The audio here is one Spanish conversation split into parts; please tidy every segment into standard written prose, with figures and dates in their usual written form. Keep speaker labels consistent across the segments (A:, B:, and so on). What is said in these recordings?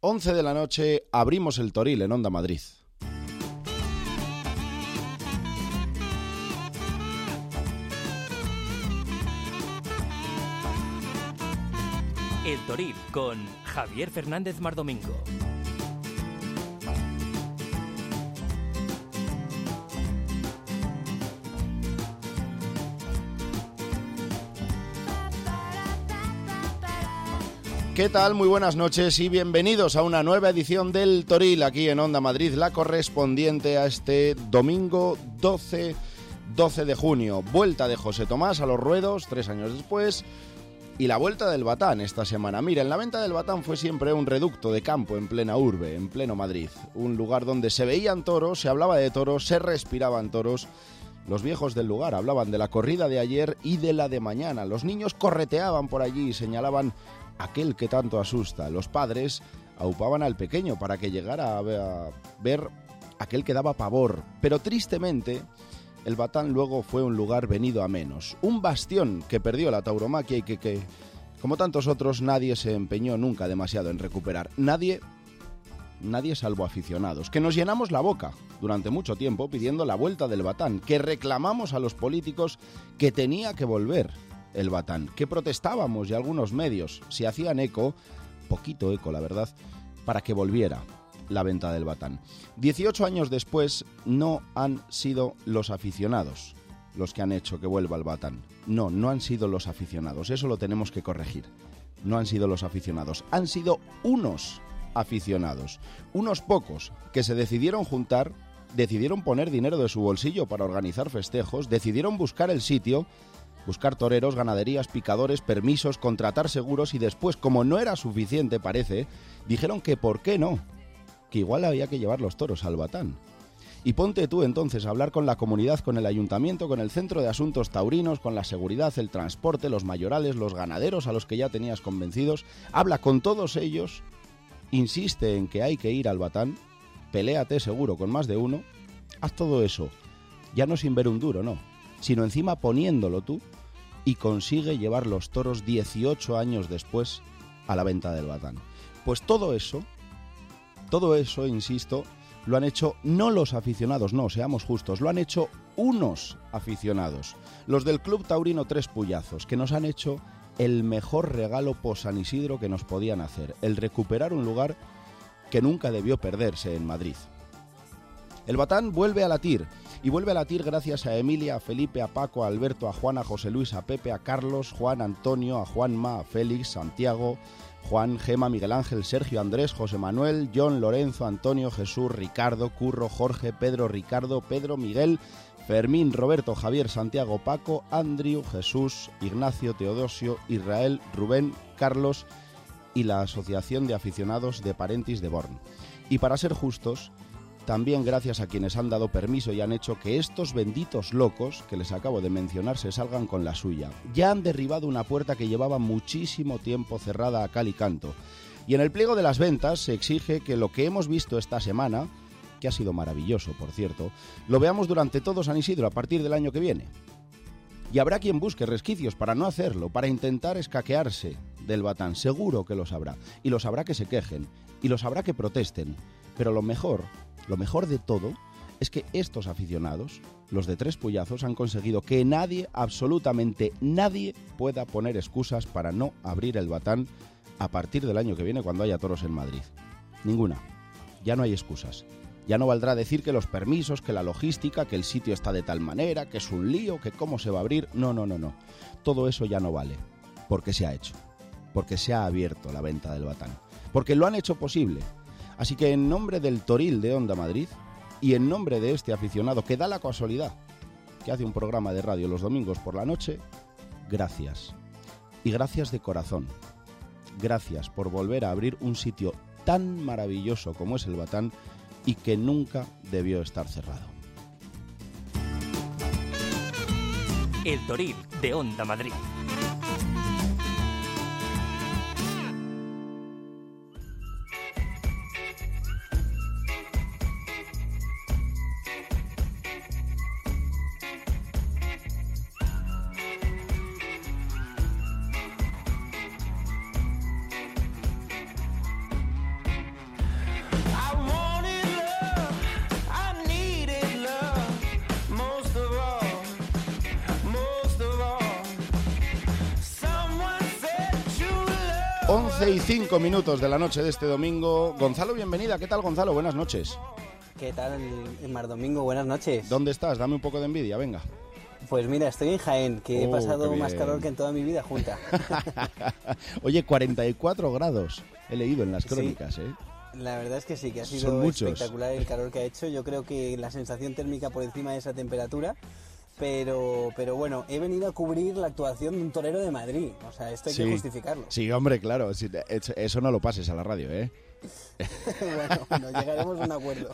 A: 11 de la noche, abrimos el Toril en Onda Madrid.
B: El Toril con Javier Fernández Mardomingo.
A: ¿Qué tal? Muy buenas noches y bienvenidos a una nueva edición del Toril aquí en Onda Madrid, la correspondiente a este domingo 12 de junio. Vuelta de José Tomás a los ruedos 3 años después y la vuelta del Batán esta semana. Miren, la venta del Batán fue siempre un reducto de campo en plena urbe, en pleno Madrid. Un lugar donde se veían toros, se hablaba de toros, se respiraban toros. Los viejos del lugar hablaban de la corrida de ayer y de la de mañana. Los niños correteaban por allí y señalaban aquel que tanto asusta. Los padres aupaban al pequeño para que llegara a ver aquel que daba pavor. Pero tristemente, el Batán luego fue un lugar venido a menos. Un bastión que perdió la tauromaquia y que, como tantos otros, nadie se empeñó nunca demasiado en recuperar. Nadie salvo aficionados, que nos llenamos la boca durante mucho tiempo pidiendo la vuelta del Batán, que reclamamos a los políticos que tenía que volver el Batán, que protestábamos y algunos medios se hacían eco, poquito eco la verdad, para que volviera la venta del Batán. 18 años después no han sido los aficionados los que han hecho que vuelva el Batán. No han sido los aficionados, eso lo tenemos que corregir. No han sido los aficionados, han sido unos aficionados, unos pocos que se decidieron juntar, decidieron poner dinero de su bolsillo para organizar festejos, decidieron buscar el sitio, buscar toreros, ganaderías, picadores, permisos, contratar seguros y después, como no era suficiente parece, dijeron que por qué no, que igual había que llevar los toros al Batán. Y ponte tú entonces a hablar con la comunidad, con el ayuntamiento, con el centro de asuntos taurinos, con la seguridad, el transporte, los mayorales, los ganaderos a los que ya tenías convencidos, habla con todos ellos, insiste en que hay que ir al Batán, peléate seguro con más de uno, haz todo eso, ya no sin ver un duro, no, sino encima poniéndolo tú, y consigue llevar los toros 18 años después a la venta del Batán. Pues todo eso, insisto, lo han hecho no los aficionados, no, seamos justos, lo han hecho unos aficionados, los del Club Taurino Tres Puyazos, que nos han hecho el mejor regalo post San Isidro que nos podían hacer, el recuperar un lugar que nunca debió perderse en Madrid. El Batán vuelve a latir, y vuelve a latir gracias a Emilia, a Felipe, a Paco, a Alberto, a Juan, a José Luis, a Pepe, a Carlos, Juan, Antonio, a Juanma, a Félix, Santiago, Juan, Gema, Miguel Ángel, Sergio, Andrés, José Manuel, John, Lorenzo, Antonio, Jesús, Ricardo, Curro, Jorge, Pedro, Ricardo, Pedro, Miguel, Fermín, Roberto, Javier, Santiago, Paco, Andrew, Jesús, Ignacio, Teodosio, Israel, Rubén, Carlos y la Asociación de Aficionados de Parentis de Born. Y para ser justos, también gracias a quienes han dado permiso y han hecho que estos benditos locos que les acabo de mencionar se salgan con la suya. Ya han derribado una puerta que llevaba muchísimo tiempo cerrada a cal y canto. Y en el pliego de las ventas se exige que lo que hemos visto esta semana, que ha sido maravilloso por cierto, lo veamos durante todo San Isidro a partir del año que viene. Y habrá quien busque resquicios para no hacerlo, para intentar escaquearse del Batán, seguro que los habrá. Y los habrá que se quejen, y los habrá que protesten. Pero lo mejor de todo es que estos aficionados, los de Tres Puyazos, han conseguido que nadie, absolutamente nadie, pueda poner excusas para no abrir el Batán a partir del año que viene cuando haya toros en Madrid. Ninguna. Ya no hay excusas. Ya no valdrá decir que los permisos, que la logística, que el sitio está de tal manera, que es un lío, que cómo se va a abrir. No. Todo eso ya no vale. Porque se ha hecho. Porque se ha abierto la venta del Batán. Porque lo han hecho posible. Así que en nombre del Toril de Onda Madrid y en nombre de este aficionado que da la casualidad que hace un programa de radio los domingos por la noche, gracias. Y gracias de corazón. Gracias por volver a abrir un sitio tan maravilloso como es el Batán y que nunca debió estar cerrado.
B: El Toril de Onda Madrid.
A: 11:05 de la noche de este domingo. Gonzalo, bienvenida. ¿Qué tal, Gonzalo? Buenas noches.
C: ¿Qué tal, Mar Domingo? Buenas noches.
A: ¿Dónde estás? Dame un poco de envidia, venga.
C: Pues mira, estoy en Jaén, que he pasado más calor que en toda mi vida junta.
A: Oye, 44 grados. He leído en las crónicas,
C: sí. La verdad es que sí, que ha
A: Son
C: sido
A: muchos.
C: espectacular el calor que ha hecho. Yo creo que la sensación térmica por encima de esa temperatura. Pero bueno, he venido a cubrir la actuación de un torero de Madrid. O sea, esto hay que justificarlo.
A: Sí, hombre, claro. Eso no lo pases a la radio, ¿eh?
C: Bueno, llegaremos a un acuerdo.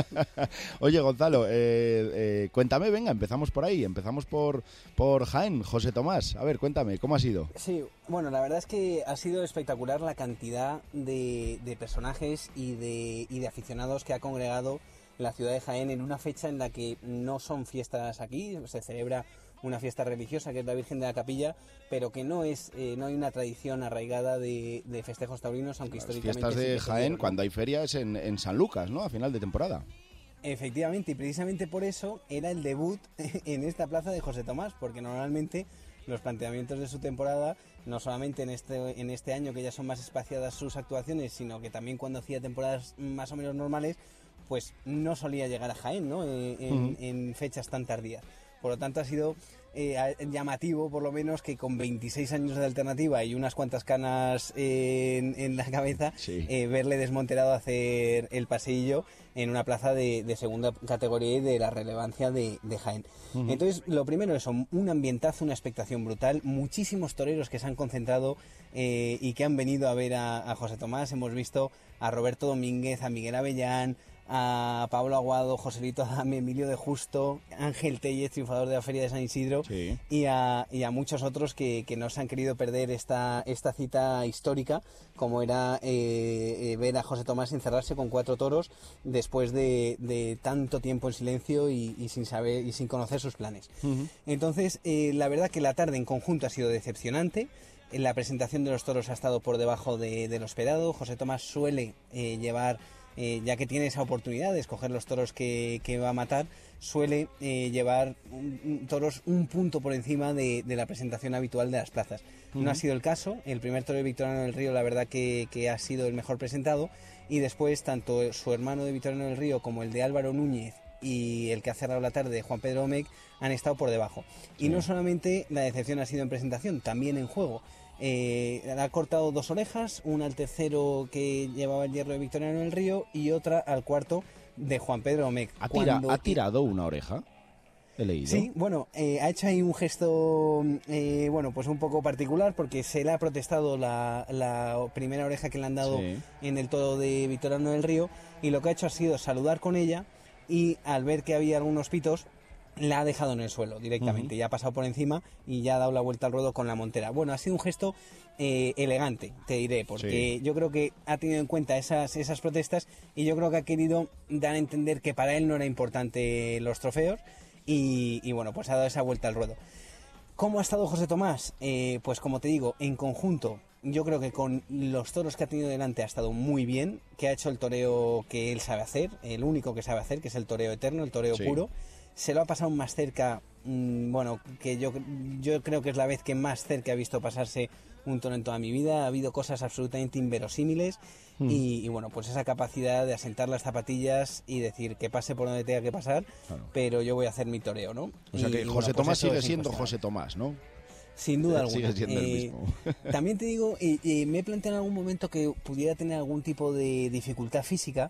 A: Oye, Gonzalo, cuéntame, venga, empezamos por ahí, empezamos por Jaén, José Tomás. A ver, cuéntame, ¿cómo ha sido?
C: Sí, bueno, la verdad es que ha sido espectacular la cantidad de personajes y de aficionados que ha congregado la ciudad de Jaén en una fecha en la que no son fiestas aquí, se celebra una fiesta religiosa que es la Virgen de la Capilla, pero que no hay una tradición arraigada de festejos taurinos, aunque
A: Las
C: históricamente...
A: fiestas de Jaén,
C: ¿no?
A: Cuando hay feria es en San Lucas, ¿no? A final de temporada.
C: Efectivamente, y precisamente por eso era el debut en esta plaza de José Tomás, porque normalmente los planteamientos de su temporada, no solamente en este año que ya son más espaciadas sus actuaciones, sino que también cuando hacía temporadas más o menos normales, pues no solía llegar a Jaén, ¿no? En fechas tan tardías. Por lo tanto, ha sido llamativo, por lo menos, que con 26 años de alternativa y unas cuantas canas en la cabeza, verle desmonterado hacer el paseillo en una plaza de segunda categoría y de la relevancia de Jaén. Entonces, lo primero es un ambientazo, una expectación brutal, muchísimos toreros que se han concentrado y que han venido a ver a José Tomás. Hemos visto a Roberto Domínguez, a Miguel Avellán, a Pablo Aguado, Joselito Adame, Emilio de Justo, Ángel Tellez, triunfador de la Feria de San Isidro, y a muchos otros que no se han querido perder esta cita histórica, como era ver a José Tomás encerrarse con 4 toros después de tanto tiempo en silencio y sin saber y sin conocer sus planes. Entonces, la verdad que la tarde en conjunto ha sido decepcionante. La presentación de los toros ha estado por debajo de lo esperado. José Tomás suele llevar... ya que tiene esa oportunidad de escoger los toros que va a matar, suele llevar toros un punto por encima de la presentación habitual de las plazas. No ha sido el caso. El primer toro de Victoriano del Río, la verdad que ha sido el mejor presentado, y después tanto su hermano de Victoriano del Río como el de Álvaro Núñez y el que ha cerrado la tarde de Juan Pedro Domecq han estado por debajo. Y no solamente la decepción ha sido en presentación, también en juego. Ha cortado 2 orejas, una al tercero que llevaba el hierro de Victoriano del Río y otra al cuarto de Juan Pedro Domecq.
A: ¿Ha tirado una oreja? He leído.
C: Sí, bueno, ha hecho ahí un gesto, pues un poco particular, porque se le ha protestado la primera oreja que le han dado en el toro de Victoriano del Río, y lo que ha hecho ha sido saludar con ella, y al ver que había algunos pitos, la ha dejado en el suelo directamente, ya ha pasado por encima y ya ha dado la vuelta al ruedo con la montera. Bueno, ha sido un gesto elegante, te diré, porque yo creo que ha tenido en cuenta esas protestas, y yo creo que ha querido dar a entender que para él no era importante los trofeos, y bueno, pues ha dado esa vuelta al ruedo. ¿Cómo ha estado José Tomás? Pues como te digo, en conjunto, yo creo que con los toros que ha tenido delante ha estado muy bien, que ha hecho el toreo que él sabe hacer, el único que sabe hacer, que es el toreo eterno, el toreo puro. Se lo ha pasado más cerca, que yo creo que es la vez que más cerca he visto pasarse un toro en toda mi vida. Ha habido cosas absolutamente inverosímiles y bueno, pues esa capacidad de asentar las zapatillas y decir que pase por donde tenga que pasar, pero yo voy a hacer mi toreo, ¿no?
A: O sea que José Tomás sigue siendo José Tomás, ¿no?
C: Sin duda alguna.
A: Sigue siendo el mismo.
C: También te digo, me he planteado en algún momento que pudiera tener algún tipo de dificultad física.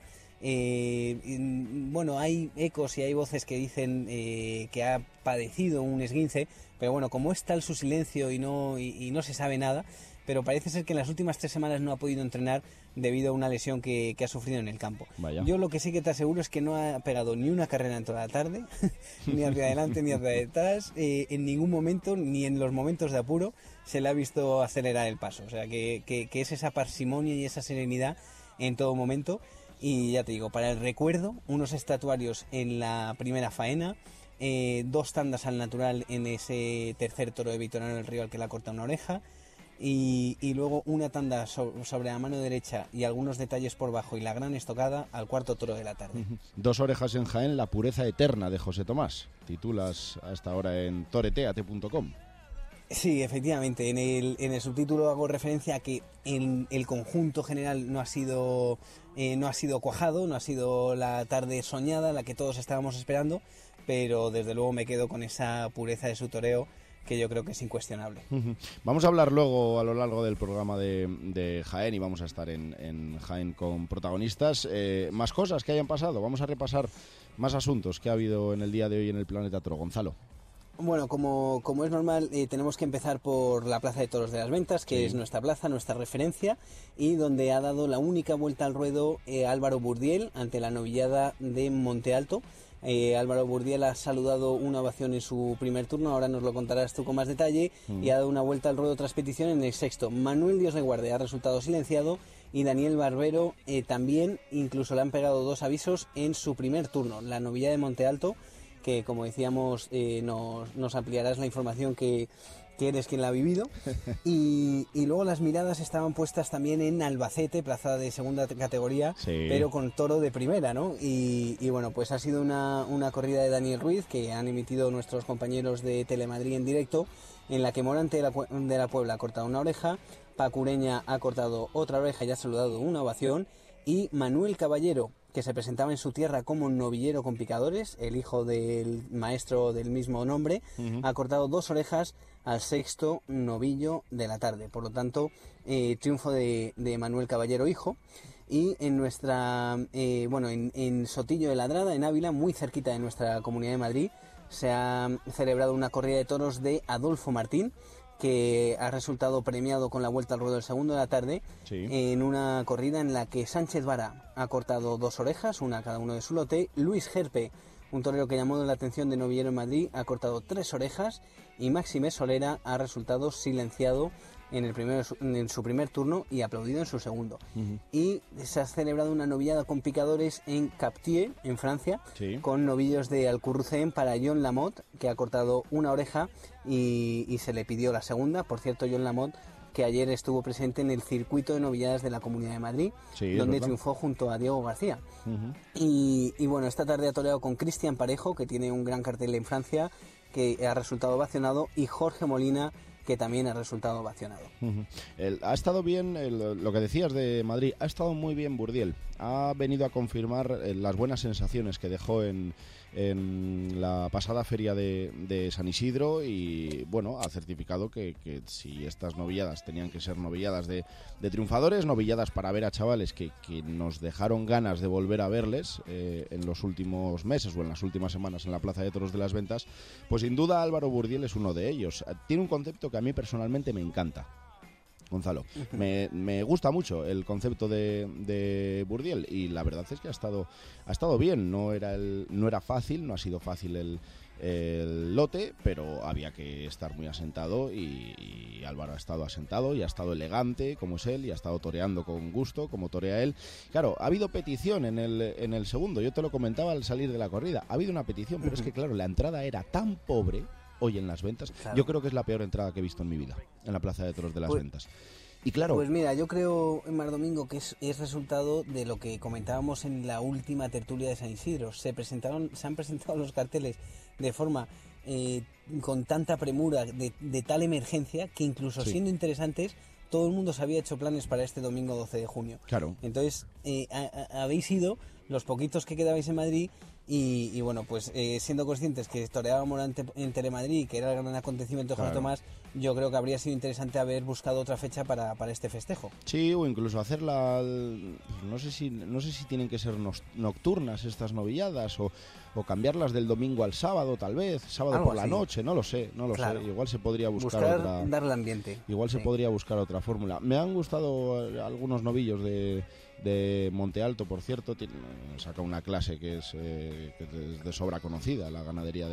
C: Hay ecos y hay voces que dicen que ha padecido un esguince, pero bueno, como es tal su silencio y no se sabe nada, pero parece ser que en las últimas 3 semanas no ha podido entrenar debido a una lesión que ha sufrido en el campo. Vaya. Yo lo que sí que te aseguro es que no ha pegado ni una carrera en toda la tarde, ni hacia adelante ni hacia detrás, en ningún momento, ni en los momentos de apuro, se le ha visto acelerar el paso. O sea, que es esa parsimonia y esa serenidad en todo momento. Y ya te digo, para el recuerdo, unos estatuarios en la primera faena, 2 tandas al natural en ese tercer toro de Victoriano del Río al que le ha cortado una oreja, y luego una tanda sobre la mano derecha y algunos detalles por bajo y la gran estocada al cuarto toro de la tarde.
A: 2 orejas en Jaén, la pureza eterna de José Tomás. Titulas hasta ahora en toreteate.com.
C: Sí, efectivamente. En el subtítulo hago referencia a que el conjunto general no ha sido cuajado, no ha sido la tarde soñada, la que todos estábamos esperando, pero desde luego me quedo con esa pureza de su toreo que yo creo que es incuestionable.
A: Vamos a hablar luego a lo largo del programa de Jaén y vamos a estar en Jaén con protagonistas. Más cosas que hayan pasado, vamos a repasar más asuntos que ha habido en el día de hoy en el Planeta Toro. Gonzalo.
C: Bueno, como es normal, tenemos que empezar por la Plaza de Toros de las Ventas, que es nuestra plaza, nuestra referencia, y donde ha dado la única vuelta al ruedo Álvaro Burdiel ante la novillada de Monte Alto. Álvaro Burdiel ha saludado una ovación en su primer turno, ahora nos lo contarás tú con más detalle, y ha dado una vuelta al ruedo tras petición en el sexto. Manuel Dios de Guardia ha resultado silenciado y Daniel Barbero también, incluso le han pegado 2 avisos en su primer turno. La novillada de Monte Alto, que como decíamos nos ampliarás la información que eres quien la ha vivido, y luego las miradas estaban puestas también en Albacete, plaza de segunda categoría, pero con toro de primera, ¿no? Y bueno, pues ha sido una corrida de Daniel Ruiz que han emitido nuestros compañeros de Telemadrid en directo, en la que Morante de la Puebla ha cortado una oreja, Pacureña ha cortado otra oreja y ha saludado una ovación, y Manuel Caballero, que se presentaba en su tierra como novillero con picadores, el hijo del maestro del mismo nombre, ha cortado 2 orejas al sexto novillo de la tarde. Por lo tanto, triunfo de Manuel Caballero hijo. Y en nuestra en Sotillo de Ladrada, en Ávila, muy cerquita de nuestra Comunidad de Madrid, se ha celebrado una corrida de toros de Adolfo Martín, que ha resultado premiado con la vuelta al ruedo del segundo de la tarde, en una corrida en la que Sánchez Vara ha cortado 2 orejas, una a cada uno de su lote. Luis Gerpe, un torero que llamó la atención de novillero en Madrid, ha cortado 3 orejas, y Máxime Solera ha resultado silenciado en su primer turno y aplaudido en su segundo. Y se ha celebrado una novillada con picadores en Captier, en Francia, con novillos de Alcurrucén para John Lamotte, que ha cortado una oreja y se le pidió la segunda. Por cierto, John Lamotte, que ayer estuvo presente en el circuito de novilladas de la Comunidad de Madrid, donde triunfó junto a Diego García. Y bueno, esta tarde ha toreado con Cristian Parejo, que tiene un gran cartel en Francia, que ha resultado ovacionado, y Jorge Molina, que también ha resultado ovacionado.
A: Ha estado bien, lo que decías de Madrid, ha estado muy bien Burdiel. Ha venido a confirmar las buenas sensaciones que dejó en la pasada feria de San Isidro, y bueno, ha certificado que si estas novilladas tenían que ser novilladas de triunfadores, novilladas para ver a chavales que nos dejaron ganas de volver a verles en los últimos meses o en las últimas semanas en la Plaza de Toros de las Ventas, pues sin duda Álvaro Burdiel es uno de ellos. Tiene un concepto que a mí personalmente me encanta, Gonzalo. Me gusta mucho el concepto de Burdiel, y la verdad es que ha estado bien. No era fácil, no ha sido fácil el lote, pero había que estar muy asentado, y Álvaro ha estado asentado y ha estado elegante como es él, y ha estado toreando con gusto como torea él. Claro, ha habido petición en el segundo, yo te lo comentaba al salir de la corrida, ha habido una petición, pero es que claro, la entrada era tan pobre hoy en las Ventas. Claro. Yo creo que es la peor entrada que he visto en mi vida en la Plaza de Toros de las Ventas. Y claro,
C: pues mira, yo creo, Mar Domingo, que es resultado de lo que comentábamos en la última tertulia de San Isidro. Se han presentado los carteles de forma con tanta premura, de tal emergencia, que incluso siendo interesantes, todo el mundo se había hecho planes para este domingo 12 de junio.
A: Claro.
C: Entonces, habéis ido los poquitos que quedabais en Madrid. Y bueno, pues siendo conscientes que toreaba Morante en Telemadrid, que era el gran acontecimiento de José Tomás, yo creo que habría sido interesante haber buscado otra fecha para este festejo.
A: Sí, o incluso hacerla, no sé si tienen que ser nocturnas estas novilladas, o cambiarlas del domingo al sábado, tal vez, sábado algo por la noche, no lo sé. Igual se podría buscar otra,
C: darle ambiente.
A: Igual se podría buscar otra fórmula. Me han gustado algunos novillos de Monte Alto, por cierto. Saca una clase que es de sobra conocida, la ganadería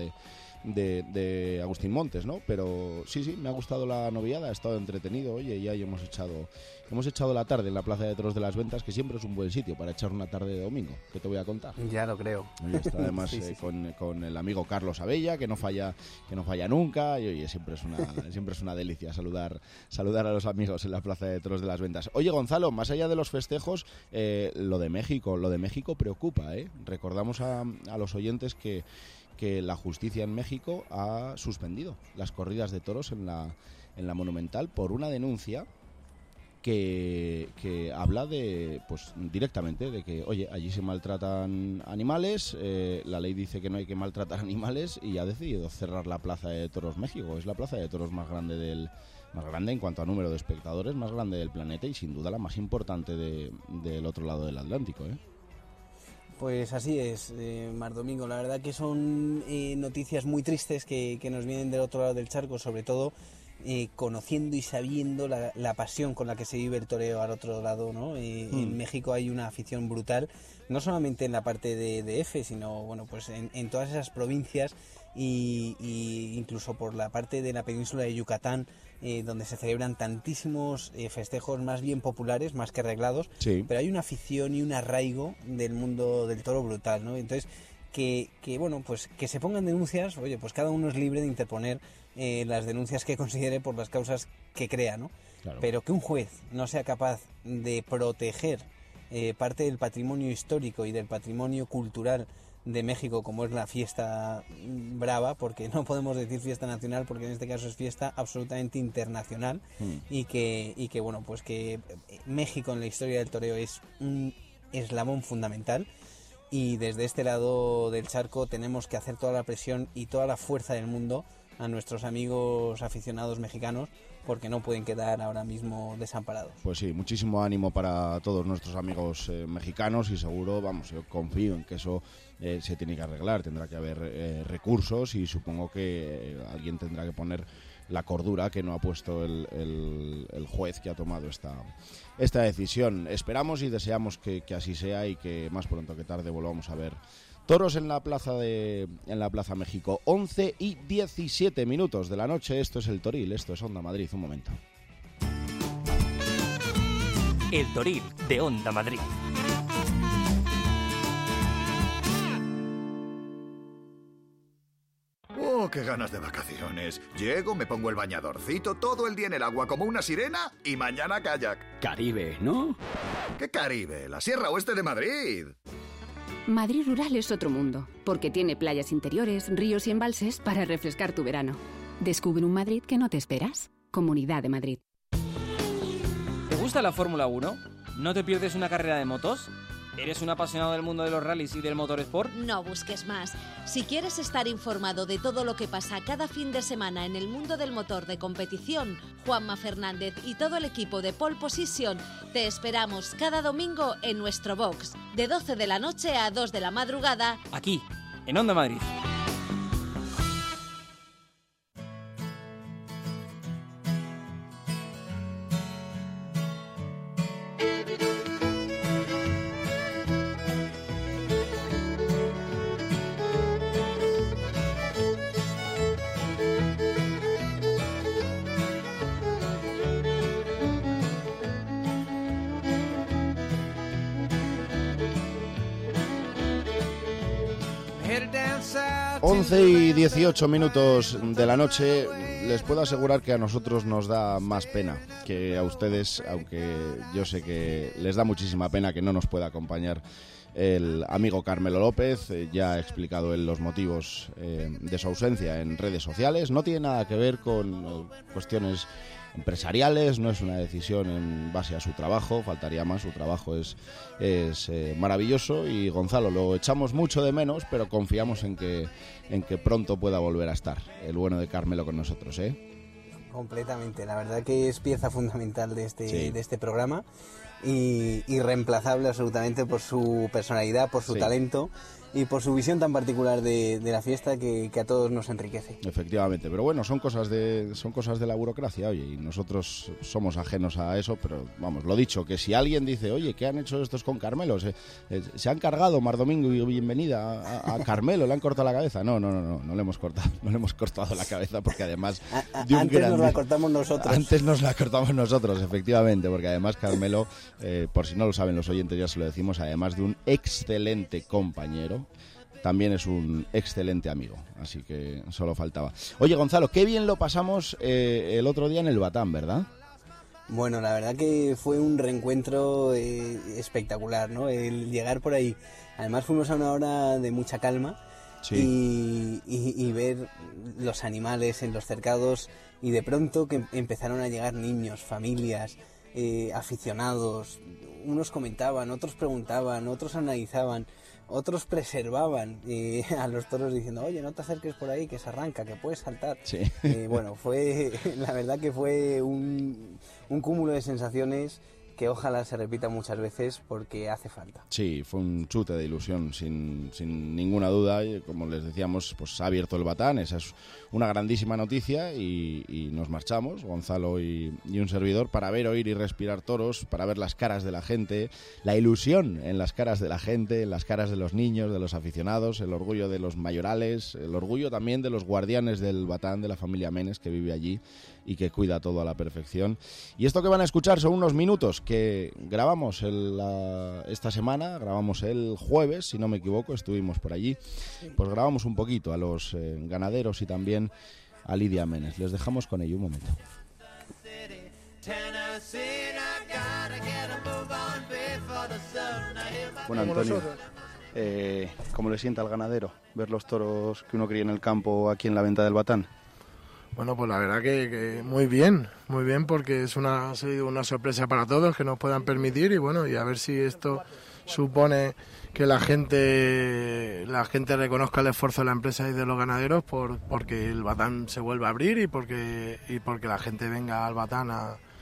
A: de Agustín Montes, ¿no? Pero sí, me ha gustado la novillada, ha estado entretenido. Oye, ya hemos echado la tarde en la Plaza de Toros de las Ventas, que siempre es un buen sitio para echar una tarde de domingo, que te voy a contar.
C: Ya lo creo.
A: Oye, está además con el amigo Carlos Abella, que no falla nunca, y oye, siempre es una delicia saludar a los amigos en la Plaza de Toros de las Ventas. Oye, Gonzalo, más allá de los festejos, lo de México preocupa, ¿eh? Recordamos a los oyentes que que la justicia en México ha suspendido las corridas de toros en la Monumental por una denuncia que habla de, pues directamente, de que, oye, allí se maltratan animales, la ley dice que no hay que maltratar animales y ha decidido cerrar la Plaza de Toros México. Es la plaza de toros más grande en cuanto a número de espectadores, más grande del planeta y sin duda la más importante del otro lado del Atlántico, ¿eh?
C: Pues así es, Mar Domingo. La verdad que son noticias muy tristes que nos vienen del otro lado del charco, sobre todo conociendo y sabiendo la pasión con la que se vive el toreo al otro lado, ¿no? En México hay una afición brutal, no solamente en la parte de DF, sino bueno, pues en todas esas provincias y incluso por la parte de la península de Yucatán, donde se celebran tantísimos festejos más bien populares, más que arreglados,
A: sí.
C: Pero hay una afición y un arraigo del mundo del toro brutal, ¿no? Entonces, que bueno, pues que se pongan denuncias, oye, pues cada uno es libre de interponer las denuncias que considere por las causas que crea, ¿no?
A: Claro.
C: Pero que un juez no sea capaz de proteger parte del patrimonio histórico y del patrimonio cultural de México, como es la fiesta brava, porque no podemos decir fiesta nacional, porque en este caso es fiesta absolutamente internacional, y que bueno, pues que México en la historia del toreo es un eslabón fundamental. Y desde este lado del charco tenemos que hacer toda la presión y toda la fuerza del mundo a nuestros amigos aficionados mexicanos, porque no pueden quedar ahora mismo desamparados.
A: Pues sí, muchísimo ánimo para todos nuestros amigos mexicanos y seguro, vamos, yo confío en que eso se tiene que arreglar, tendrá que haber recursos y supongo que alguien tendrá que poner la cordura que no ha puesto el juez que ha tomado esta decisión. Esperamos y deseamos que así sea y que más pronto que tarde volvamos a ver toros en la Plaza México. 11:17 de la noche. Esto es El Toril, esto es Onda Madrid. Un momento.
B: El Toril de Onda Madrid.
D: ¡Oh, qué ganas de vacaciones! Llego, me pongo el bañadorcito, todo el día en el agua como una sirena y mañana kayak.
E: Caribe, ¿no?
D: ¿Qué Caribe? La Sierra Oeste de Madrid.
F: Madrid rural es otro mundo, porque tiene playas interiores, ríos y embalses para refrescar tu verano. Descubre un Madrid que no te esperas. Comunidad de Madrid.
G: ¿Te gusta la Fórmula 1? ¿No te pierdes una carrera de motos? ¿Eres un apasionado del mundo de los rallies y del motorsport?
H: No busques más. Si quieres estar informado de todo lo que pasa cada fin de semana en el mundo del motor de competición, Juanma Fernández y todo el equipo de Pole Position te esperamos cada domingo en nuestro box, de 12 de la noche a 2 de la madrugada,
G: aquí, en Onda Madrid.
A: Once y 18 de la noche. Les puedo asegurar que a nosotros nos da más pena que a ustedes, aunque yo sé que les da muchísima pena que no nos pueda acompañar el amigo Carmelo López. Ya ha explicado él los motivos de su ausencia en redes sociales. No tiene nada que ver con cuestiones empresariales, no es una decisión en base a su trabajo, faltaría más, su trabajo es maravilloso y Gonzalo, lo echamos mucho de menos, pero confiamos en que pronto pueda volver a estar el bueno de Carmelo con nosotros, ¿eh?
C: Completamente, la verdad que es pieza fundamental de
A: Sí.
C: este programa y irreemplazable absolutamente por su personalidad, por su
A: Sí.
C: talento y por su visión tan particular de la fiesta que a todos nos enriquece.
A: Efectivamente, pero bueno, son cosas de la burocracia, oye, y nosotros somos ajenos a eso, pero vamos, lo dicho, que si alguien dice, oye, ¿qué han hecho estos con Carmelo? Se han cargado Mar Domingo y bienvenida a Carmelo, le han cortado la cabeza. No le hemos cortado la cabeza porque además de un
C: Antes nos la cortamos nosotros.
A: Antes nos la cortamos nosotros, efectivamente, porque además Carmelo, por si no lo saben los oyentes, ya se lo decimos, además de un excelente compañero, también es un excelente amigo, así que solo faltaba. Oye, Gonzalo, qué bien lo pasamos el otro día en el Batán, ¿verdad?
C: Bueno, la verdad que fue un reencuentro espectacular, ¿no? El llegar por ahí. Además fuimos a una hora de mucha calma
A: Sí.
C: y ver los animales en los cercados, y de pronto que empezaron a llegar niños, familias, aficionados. Unos comentaban, otros preguntaban, otros analizaban, otros preservaban a los toros diciendo, oye, no te acerques por ahí, que se arranca, que puedes saltar.
A: Sí.
C: Bueno, la verdad que fue un cúmulo de sensaciones que ojalá se repita muchas veces porque hace falta.
A: Sí, fue un chute de ilusión, sin ninguna duda. Y como les decíamos, pues ha abierto el Batán, esa es una grandísima noticia, y nos marchamos, Gonzalo y un servidor, para ver, oír y respirar toros, para ver las caras de la gente, la ilusión en las caras de la gente, en las caras de los niños, de los aficionados, el orgullo de los mayorales, el orgullo también de los guardianes del Batán, de la familia Menes, que vive allí y que cuida todo a la perfección. Y esto que van a escuchar son unos minutos que grabamos esta semana, grabamos el jueves, si no me equivoco, estuvimos por allí, pues grabamos un poquito a los ganaderos y también a Lidia Menes. Les dejamos con ello un momento. Bueno, Antonio, ¿cómo le sienta al ganadero ver los toros que uno cría en el campo aquí en la venta del Batán?
E: Bueno, pues la verdad que muy bien porque ha sido una sorpresa para todos que nos puedan permitir, y bueno, y a ver si esto supone que la gente reconozca el esfuerzo de la empresa y de los ganaderos porque el Batán se vuelva a abrir y porque la gente venga al Batán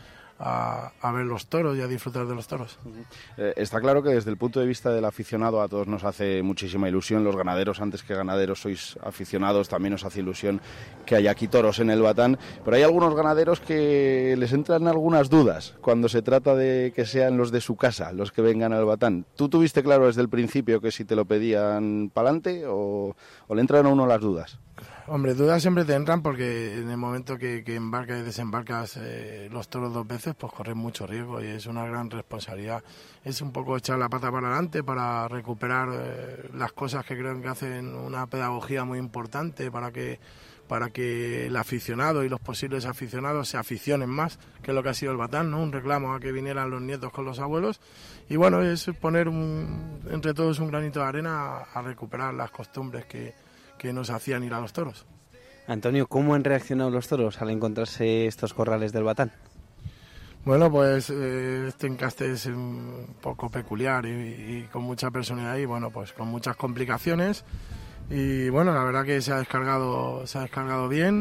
E: a ver los toros y a disfrutar de los toros.
A: Está claro que desde el punto de vista del aficionado a todos nos hace muchísima ilusión. Los ganaderos, antes que ganaderos sois aficionados, también nos hace ilusión que haya aquí toros en el Batán, pero hay algunos ganaderos que les entran algunas dudas cuando se trata de que sean los de su casa los que vengan al Batán. ¿Tú tuviste claro desde el principio que si te lo pedían pa'lante o le entran a uno las dudas?
E: Hombre, dudas siempre te entran porque en el momento que embarcas y desembarcas los toros dos veces, pues corres mucho riesgo y es una gran responsabilidad. Es un poco echar la pata para adelante para recuperar las cosas que creo que hacen una pedagogía muy importante para que el aficionado y los posibles aficionados se aficionen más, que es lo que ha sido el Batán, ¿no? Un reclamo a que vinieran los nietos con los abuelos, y bueno, es poner entre todos un granito de arena a recuperar las costumbres que nos hacían ir a los toros.
C: Antonio, ¿cómo han reaccionado los toros al encontrarse estos corrales del Batán?
E: Bueno, pues este encaste es un poco peculiar y con mucha personalidad y bueno, pues con muchas complicaciones, y bueno, la verdad que se ha descargado bien,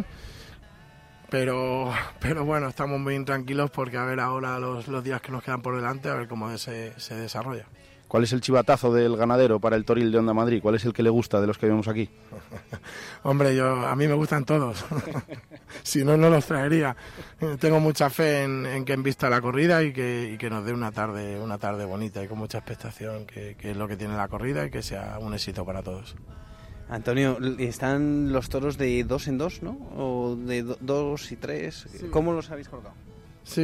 E: pero bueno, estamos muy intranquilos porque a ver ahora los días que nos quedan por delante, a ver cómo se desarrolla.
A: ¿Cuál es el chivatazo del ganadero para el toril de Onda Madrid? ¿Cuál es el que le gusta de los que vemos aquí?
E: Hombre, a mí me gustan todos. Si no, no los traería. Tengo mucha fe en que envista la corrida y que nos dé una tarde bonita y con mucha expectación, que es lo que tiene la corrida, y que sea un éxito para todos.
C: Antonio, están los toros de 2 en 2, ¿no? O de 2 y 3. Sí. ¿Cómo los habéis colgado?
E: Sí,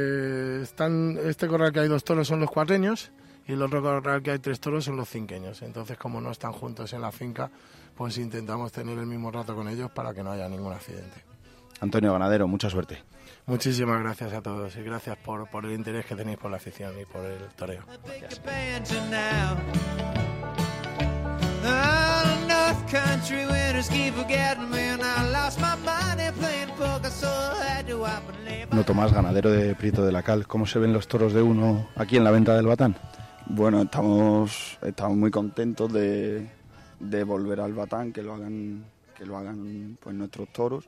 E: este corral que hay 2 toros son los cuatreños, y el otro corral que hay 3 toros son los cinqueños. Entonces, como no están juntos en la finca, pues intentamos tener el mismo rato con ellos para que no haya ningún accidente.
A: Antonio Ganadero, mucha suerte.
E: Muchísimas gracias a todos y gracias por el interés que tenéis por la afición y por el toreo. Gracias.
A: No, Tomás, ganadero de Prieto de la Cal, ¿cómo se ven los toros de uno aquí en la venta del Batán?
I: Bueno, estamos muy contentos de volver al Batán, que lo hagan pues nuestros toros,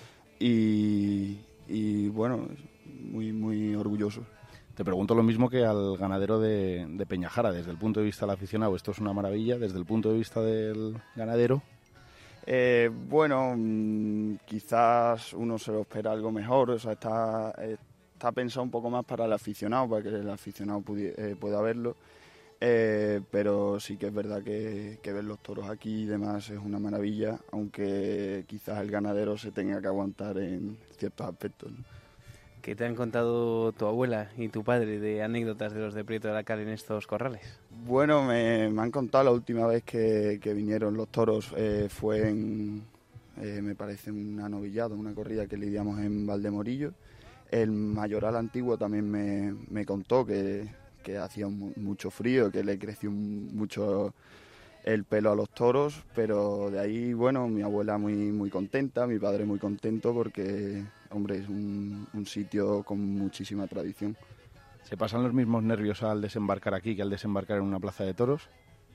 I: y bueno, muy orgullosos.
A: Te pregunto lo mismo que al ganadero de Peñajara, desde el punto de vista del aficionado, ¿esto es una maravilla? Desde el punto de vista del ganadero.
I: Bueno, quizás uno se lo espera algo mejor, o sea, está pensado un poco más para el aficionado, para que el aficionado pueda verlo, pero sí que es verdad que ver los toros aquí y demás es una maravilla, aunque quizás el ganadero se tenga que aguantar en ciertos aspectos, ¿no?
C: ¿Qué te han contado tu abuela y tu padre de anécdotas de los de Prieto de la Cal en estos corrales?
I: Bueno, me han contado la última vez que vinieron los toros, fue me parece una novillada, una corrida que lidiamos en Valdemorillo. El mayoral antiguo también me contó que hacía mucho frío, que le creció mucho el pelo a los toros, pero de ahí, bueno, mi abuela muy contenta, mi padre muy contento porque, hombre, es un sitio con muchísima tradición.
A: ¿Se pasan los mismos nervios al desembarcar aquí que al desembarcar en una plaza de toros?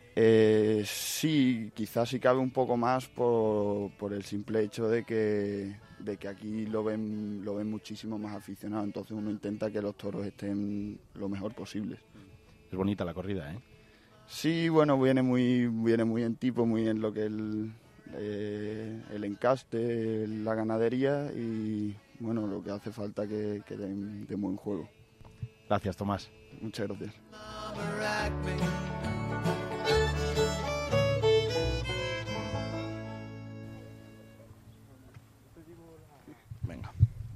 I: Sí, quizás sí cabe un poco más por el simple hecho de que aquí lo ven muchísimo más aficionados, entonces uno intenta que los toros estén lo mejor posibles.
A: Es bonita la corrida, ¿eh?
I: Sí, bueno, viene muy en tipo, muy en lo que el encaste, la ganadería y, bueno, lo que hace falta que den de buen juego.
A: Gracias, Tomás.
I: Muchas gracias.
A: Venga.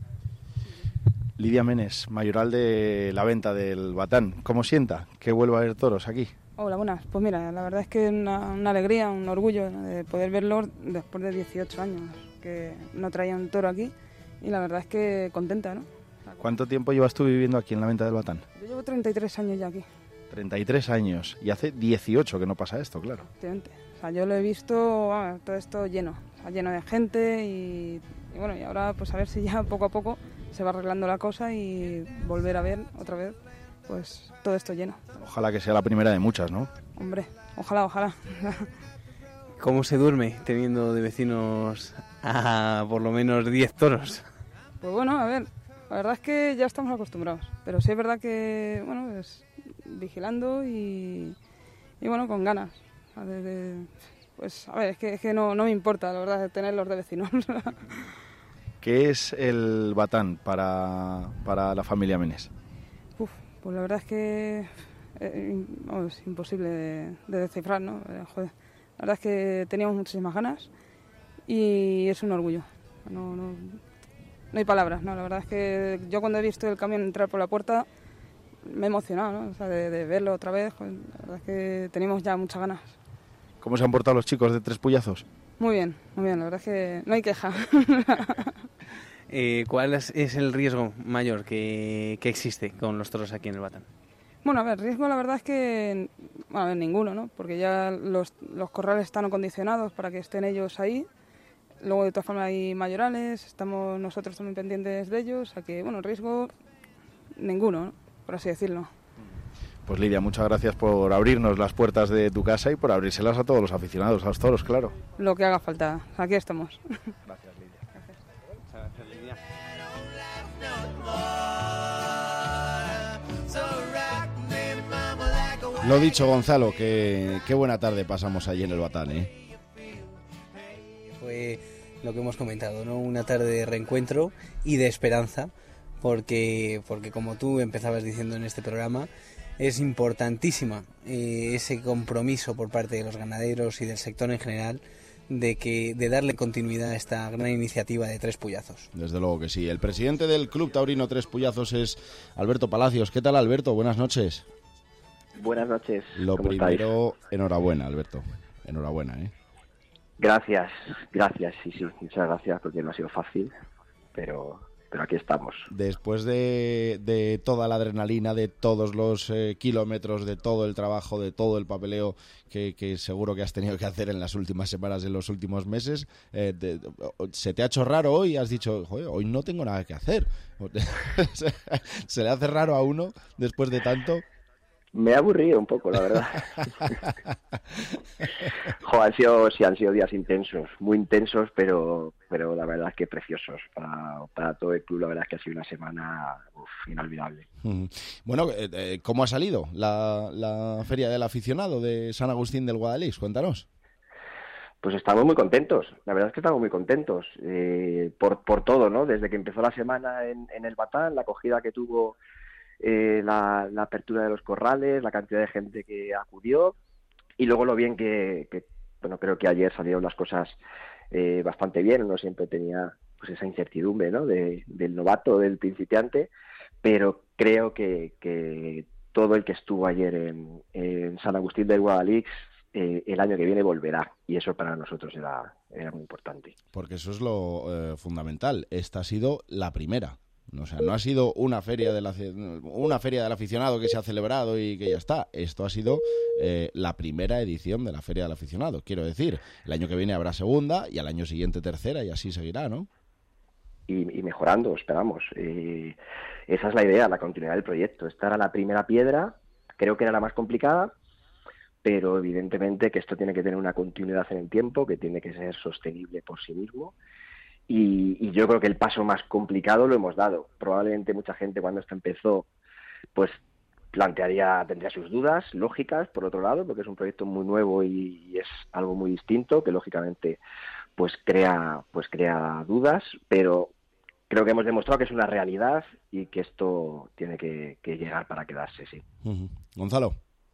A: Lidia Menes, mayoral de la venta del Batán. ¿Cómo sienta que vuelva a haber toros aquí?
J: Hola, buenas. Pues mira, la verdad es que una alegría, un orgullo de poder verlo después de 18 años, que no traía un toro aquí, y la verdad es que contenta, ¿no?
A: ¿Cuánto tiempo llevas tú viviendo aquí en la venta del Batán?
J: Yo llevo 33 años ya aquí.
A: 33 años, y hace 18 que no pasa esto, claro.
J: Efectivamente. O sea, yo lo he visto, todo esto lleno, o sea, lleno de gente y bueno, y ahora pues a ver si ya poco a poco se va arreglando la cosa y volver a ver otra vez pues todo esto lleno.
A: Ojalá que sea la primera de muchas, ¿no?
J: Hombre, ojalá.
C: ¿Cómo se duerme teniendo de vecinos a por lo menos 10 toros?
J: Pues bueno, a ver, la verdad es que ya estamos acostumbrados, pero sí es verdad que, bueno, pues vigilando y bueno, con ganas. Pues a ver, es que no me importa, la verdad, tenerlos de vecinos.
A: ¿Qué es el Batán para la familia Menes?
J: Pues la verdad es que es imposible de descifrar, ¿no? Joder, la verdad es que teníamos muchísimas ganas y es un orgullo. No hay palabras, ¿no? La verdad es que yo cuando he visto el camión entrar por la puerta me he emocionado, ¿no? O sea, de verlo otra vez, joder, la verdad es que teníamos ya muchas ganas.
A: ¿Cómo se han portado los chicos de Tres Puyazos?
J: Muy bien, la verdad es que no hay queja.
C: ¿Cuál es el riesgo mayor que existe con los toros aquí en el Batán?
J: Bueno, a ver, riesgo la verdad es que, bueno, a ver, ninguno, ¿no? Porque ya los corrales están acondicionados para que estén ellos ahí. Luego, de todas formas, hay mayorales, estamos nosotros también pendientes de ellos, o sea que, bueno, riesgo ninguno, ¿no? Por así decirlo.
A: Pues Lidia, muchas gracias por abrirnos las puertas de tu casa y por abrírselas a todos los aficionados, a los toros, claro.
J: Lo que haga falta, aquí estamos.
A: Gracias, Lidia.
J: Gracias.
C: Muchas gracias, Lidia.
A: Lo dicho, Gonzalo, que qué buena tarde pasamos allí en el Batán, ¿eh?
C: Fue lo que hemos comentado, ¿no? Una tarde de reencuentro y de esperanza, porque como tú empezabas diciendo en este programa, es importantísima ese compromiso por parte de los ganaderos y del sector en general de darle continuidad a esta gran iniciativa de Tres Puyazos.
A: Desde luego que sí. El presidente del Club Taurino Tres Puyazos es Alberto Palacios. ¿Qué tal, Alberto? Buenas noches.
K: Buenas noches.
A: Lo primero, enhorabuena, Alberto. Enhorabuena, ¿eh?
K: Gracias, sí, muchas gracias, porque no ha sido fácil, pero aquí estamos.
A: Después de toda la adrenalina, de todos los kilómetros, de todo el trabajo, de todo el papeleo que seguro que has tenido que hacer en las últimas semanas, en los últimos meses, ¿se te ha hecho raro hoy? Has dicho, joder, hoy no tengo nada que hacer. ¿Se le hace raro a uno después de tanto?
K: Me ha aburrido un poco, la verdad. Han sido días intensos, muy intensos, pero la verdad es que preciosos para todo el club. La verdad es que ha sido una semana inolvidable.
A: Bueno, ¿cómo ha salido la Feria del Aficionado de San Agustín del Guadalix? Cuéntanos.
K: Pues estamos muy contentos, la verdad es que estamos muy contentos por todo, ¿no? Desde que empezó la semana en el Batán, la acogida que tuvo, la apertura de los corrales, la cantidad de gente que acudió y luego lo bien que bueno, creo que ayer salieron las cosas bastante bien. Uno siempre tenía pues esa incertidumbre, ¿no? del novato, del principiante, pero creo que todo el que estuvo ayer en San Agustín del Guadalix el año que viene volverá, y eso para nosotros era muy importante.
A: Porque eso es lo fundamental. Esta ha sido la primera. O sea, no ha sido una feria del aficionado que se ha celebrado y que ya está. Esto ha sido la primera edición de la Feria del Aficionado. Quiero decir, el año que viene habrá segunda y al año siguiente tercera y así seguirá, ¿no?
K: Y mejorando, esperamos. Esa es la idea, la continuidad del proyecto. Esta era la primera piedra, creo que era la más complicada, pero evidentemente que esto tiene que tener una continuidad en el tiempo, que tiene que ser sostenible por sí mismo. Y yo creo que el paso más complicado lo hemos dado. Probablemente mucha gente cuando esto empezó, pues tendría sus dudas lógicas, por otro lado, porque es un proyecto muy nuevo y es algo muy distinto, que lógicamente pues crea dudas, pero creo que hemos demostrado que es una realidad y que esto tiene que llegar para quedarse, sí.
A: Gonzalo.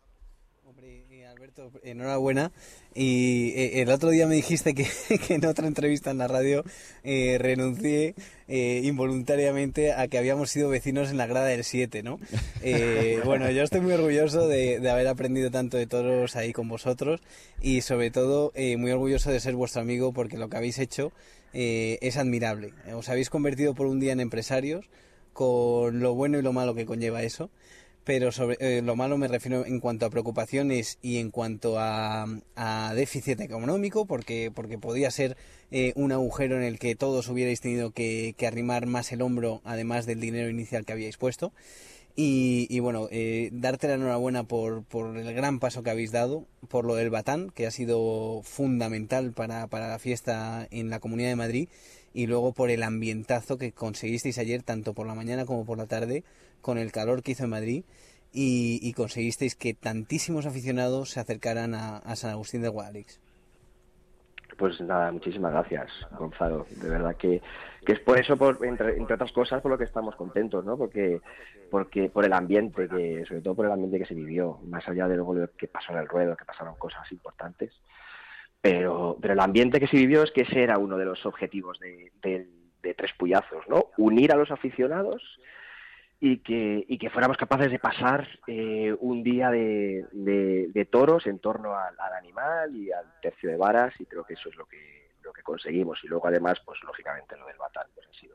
C: Alberto, enhorabuena. Y el otro día me dijiste que en otra entrevista en la radio renuncié involuntariamente a que habíamos sido vecinos en la grada del 7, ¿no? Bueno, yo estoy muy orgulloso de haber aprendido tanto de toros ahí con vosotros y sobre todo muy orgulloso de ser vuestro amigo porque lo que habéis hecho es admirable. Os habéis convertido por un día en empresarios con lo bueno y lo malo que conlleva eso. Pero sobre lo malo me refiero en cuanto a preocupaciones y en cuanto a déficit económico, porque podía ser un agujero en el que todos hubierais tenido que arrimar más el hombro, además del dinero inicial que habíais puesto. Y bueno, darte la enhorabuena por el gran paso que habéis dado, por lo del Batán, que ha sido fundamental para la fiesta en la Comunidad de Madrid, y luego por el ambientazo que conseguisteis ayer, tanto por la mañana como por la tarde, con el calor que hizo en Madrid, y conseguisteis que tantísimos aficionados se acercaran a San Agustín de Guadalix.
K: Pues nada, muchísimas gracias, Gonzalo. De verdad que es por eso, entre otras cosas, por lo que estamos contentos, ¿no? Porque por el ambiente, sobre todo por el ambiente que se vivió, más allá de luego lo que pasó en el ruedo, que pasaron cosas importantes. Pero el ambiente que se vivió es que ese era uno de los objetivos de Tres Puyazos, ¿no? Unir a los aficionados y que fuéramos capaces de pasar un día de toros en torno al animal y al tercio de varas, y creo que eso es lo que conseguimos. Y luego además, pues lógicamente lo del Batán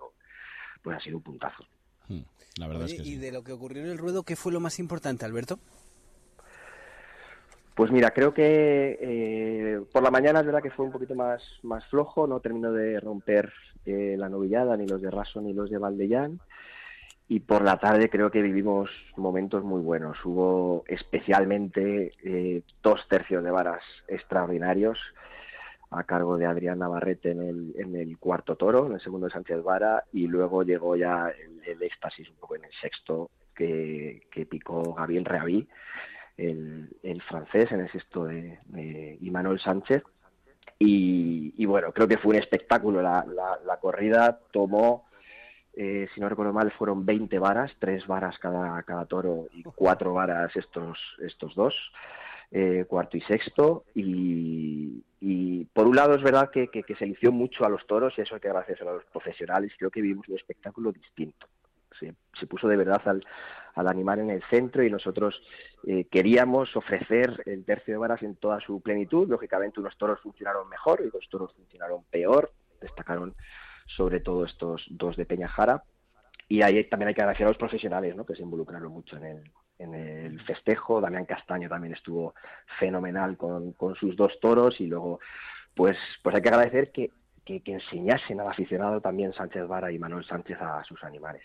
K: ha sido un puntazo.
A: La verdad es que sí.
C: ¿Y de lo que ocurrió en el ruedo, qué fue lo más importante, Alberto?
K: Pues mira, creo que por la mañana es verdad que fue un poquito más flojo, no terminó de romper la novillada, ni los de Raso ni los de Valdellán, y por la tarde creo que vivimos momentos muy buenos. Hubo especialmente 2 tercios de varas extraordinarios a cargo de Adrián Navarrete en el cuarto toro, en el segundo de Sánchez Vara, y luego llegó ya el éxtasis un poco en el sexto que picó Gabriel Reaví, el francés, en el sexto de Imanol Sánchez, y bueno, creo que fue un espectáculo. La corrida tomó, si no recuerdo mal, fueron 20 varas, 3 varas cada toro y 4 varas estos dos, cuarto y sexto, y por un lado es verdad que se eligió mucho a los toros, y eso hay que gracias a los profesionales. Creo que vivimos un espectáculo distinto. Se puso de verdad al animal en el centro, y nosotros queríamos ofrecer el tercio de varas en toda su plenitud. Lógicamente unos toros funcionaron mejor y otros toros funcionaron peor. Destacaron sobre todo estos 2 de Peñajara, y ahí también hay que agradecer a los profesionales, ¿no?, que se involucraron mucho en el festejo. Damián Castaño también estuvo fenomenal con sus 2 toros, y luego pues hay que agradecer que enseñasen al aficionado también Sánchez Vara y Manuel Sánchez a sus animales.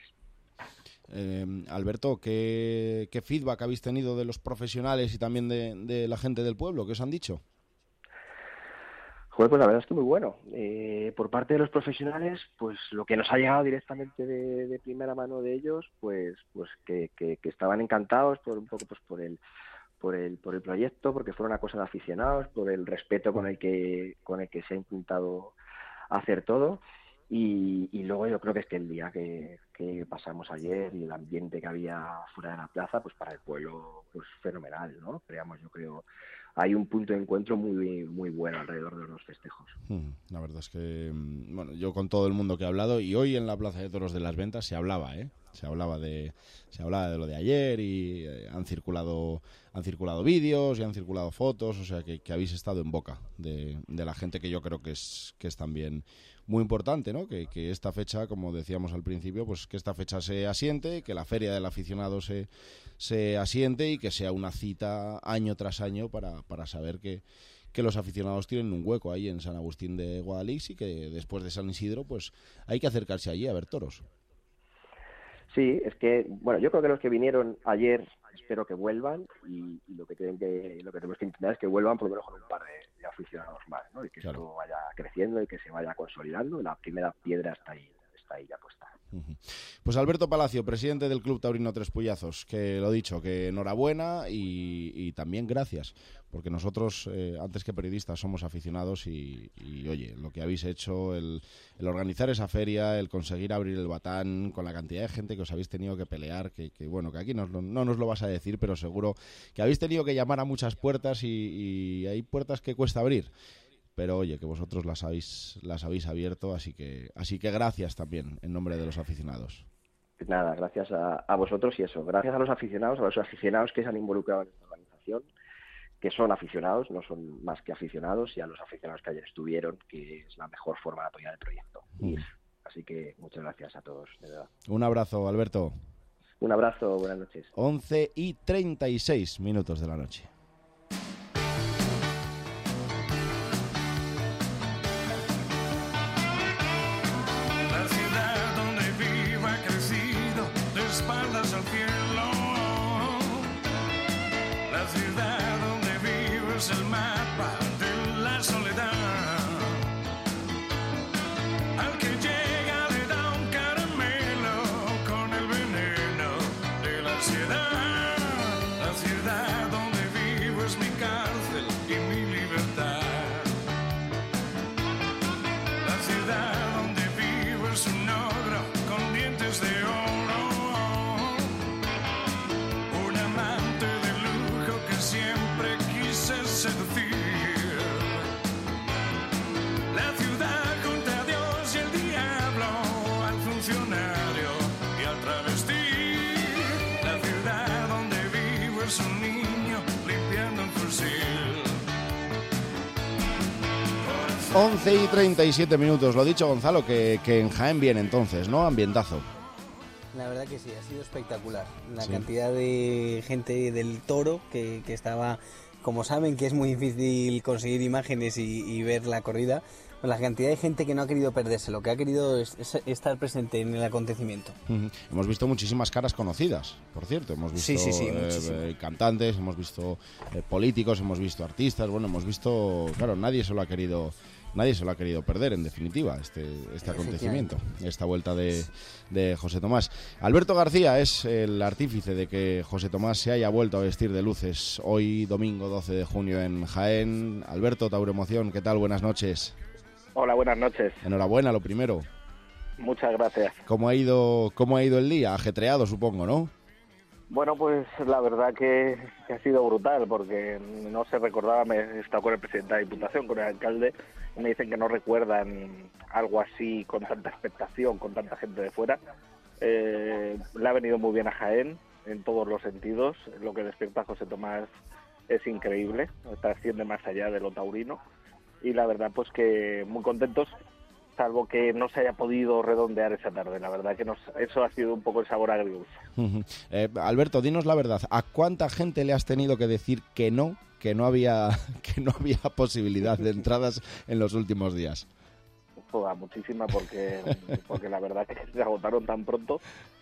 A: Alberto, ¿qué feedback habéis tenido de los profesionales y también de la gente del pueblo? ¿Qué os han dicho?
K: Joder, pues la verdad es que muy bueno. Por parte de los profesionales, pues lo que nos ha llegado directamente de primera mano de ellos, pues que estaban encantados por el proyecto, porque fueron una cosa de aficionados, por el respeto con el que se ha intentado hacer todo. Y luego yo creo que es que el día que pasamos ayer y el ambiente que había fuera de la plaza, pues para el pueblo, pues fenomenal, ¿no? Creamos, yo creo, hay un punto de encuentro muy muy bueno alrededor de los festejos.
A: La verdad es que, bueno, yo con todo el mundo que he hablado, y hoy en la Plaza de Toros de las Ventas se hablaba de lo de ayer, y han circulado vídeos y han circulado fotos, o sea que habéis estado en boca de la gente, que yo creo que es también muy importante, ¿no? Que esta fecha, como decíamos al principio, pues pues que esta fecha se asiente, que la Feria del Aficionado se asiente y que sea una cita año tras año para saber que los aficionados tienen un hueco ahí en San Agustín de Guadalix y que después de San Isidro pues hay que acercarse allí a ver toros.
K: Sí, es que, bueno, yo creo que los que vinieron ayer espero que vuelvan y lo que tenemos que intentar es que vuelvan por lo menos con un par de aficionados más, ¿no? Y que esto vaya creciendo y que se vaya consolidando. La primera piedra está ahí ya puesta.
A: Pues Alberto Palacio, presidente del Club Taurino Tres Puyazos, que lo dicho, que enhorabuena y también gracias, porque nosotros, antes que periodistas, somos aficionados y oye, lo que habéis hecho, el organizar esa feria, el conseguir abrir el batán con la cantidad de gente que os habéis tenido que pelear, que bueno, que aquí no nos lo vas a decir, pero seguro que habéis tenido que llamar a muchas puertas y hay puertas que cuesta abrir. Pero oye, que vosotros las habéis abierto, así que gracias también en nombre de los aficionados.
K: Nada, gracias a vosotros y eso, gracias a los aficionados que se han involucrado en esta organización, que son aficionados, no son más que aficionados, y a los aficionados que ayer estuvieron, que es la mejor forma de apoyar el proyecto. Así que muchas gracias a todos, de verdad.
A: Un abrazo, Alberto.
K: Un abrazo, buenas noches.
A: 11:36 de la noche.
L: Espaldas al cielo, la ciudad donde vivo es el mapa de la soledad. Al que llega le da un caramelo con el veneno de la ansiedad. La ciudad donde vivo es mi cárcel y mi libertad. La ciudad donde vivo es un ogro con dientes de oro. Siempre quise seducir. La ciudad junta a Dios y el diablo, al funcionario y al travesti. La ciudad donde vivo es un niño limpiando un fusil.
A: 11:37. Lo dicho, Gonzalo, que en Jaén viene entonces, ¿no? Ambientazo.
C: La verdad que sí, ha sido espectacular. La cantidad de gente del toro que estaba, como saben que es muy difícil conseguir imágenes y ver la corrida, pues la cantidad de gente que no ha querido perderse, lo que ha querido es estar presente en el acontecimiento.
A: Hemos visto muchísimas caras conocidas, por cierto. Hemos visto cantantes, hemos visto políticos, hemos visto artistas, bueno, hemos visto, claro, nadie se lo ha querido perder, en definitiva, este acontecimiento, esta vuelta de José Tomás. Alberto García es el artífice de que José Tomás se haya vuelto a vestir de luces hoy, domingo 12 de junio en Jaén. Alberto, Tauroemoción, ¿qué tal? Buenas noches.
M: Hola, buenas noches.
A: Enhorabuena, lo primero.
M: Muchas gracias.
A: ¿Cómo ha ido el día? Ajetreado, supongo, ¿no?
M: Bueno, pues la verdad que ha sido brutal, porque no se recordaba, me he estado con el presidente de la Diputación, con el alcalde, y me dicen que no recuerdan algo así con tanta expectación, con tanta gente de fuera. Le ha venido muy bien a Jaén, en todos los sentidos. Lo que despierta a José Tomás es increíble, trasciende más allá de lo taurino, y la verdad pues que muy contentos, salvo que no se haya podido redondear esa tarde. La verdad que eso ha sido un poco el sabor agridulce.
A: Alberto, dinos la verdad, ¿a cuánta gente le has tenido que decir que no había posibilidad de entradas en los últimos días?
M: Joder, muchísima, porque la verdad que se agotaron tan pronto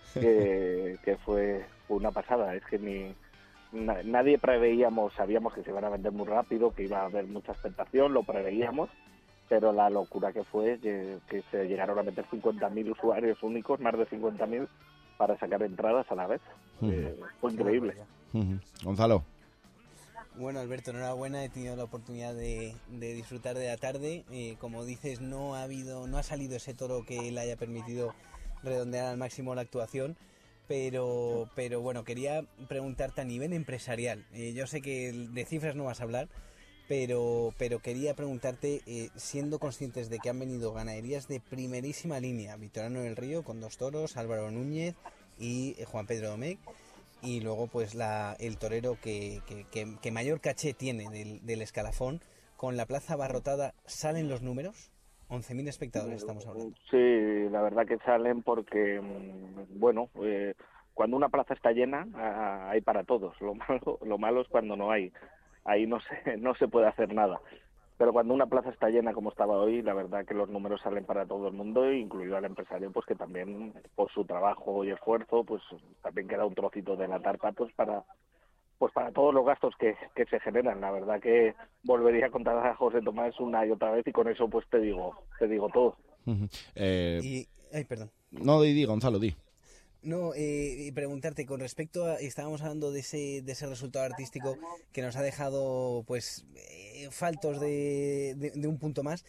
M: que fue una pasada. Es que nadie preveíamos, sabíamos que se iban a vender muy rápido, que iba a haber mucha expectación, lo preveíamos, pero la locura que fue que se llegaron a meter 50.000 usuarios únicos, más de 50.000, para sacar entradas a la vez. Fue increíble.
A: Gonzalo.
C: Bueno, Alberto, enhorabuena. He tenido la oportunidad de disfrutar de la tarde. Como dices, no ha salido ese toro que le haya permitido redondear al máximo la actuación. Pero bueno, quería preguntarte a nivel empresarial. Yo sé que de cifras no vas a hablar, pero quería preguntarte, siendo conscientes de que han venido ganaderías de primerísima línea, Victoriano del Río con 2 toros, Álvaro Núñez y Juan Pedro Domecq, y luego pues el torero que mayor caché tiene del escalafón, con la plaza abarrotada, ¿salen los números? 11.000 espectadores estamos hablando.
M: Sí, la verdad que salen porque, bueno, cuando una plaza está llena, hay para todos. Lo malo es cuando no hay. Ahí no se puede hacer nada. Pero cuando una plaza está llena como estaba hoy, la verdad que los números salen para todo el mundo, incluido al empresario, pues que también por su trabajo y esfuerzo, pues también queda un trocito de la tarta, pues para todos los gastos que se generan. La verdad que volvería a contar a José Tomás una y otra vez y con eso pues te digo todo.
C: Ay, perdón.
A: No, di, Gonzalo, di.
C: No, y preguntarte, con respecto a, estábamos hablando de ese resultado artístico que nos ha dejado, pues, faltos de un punto más.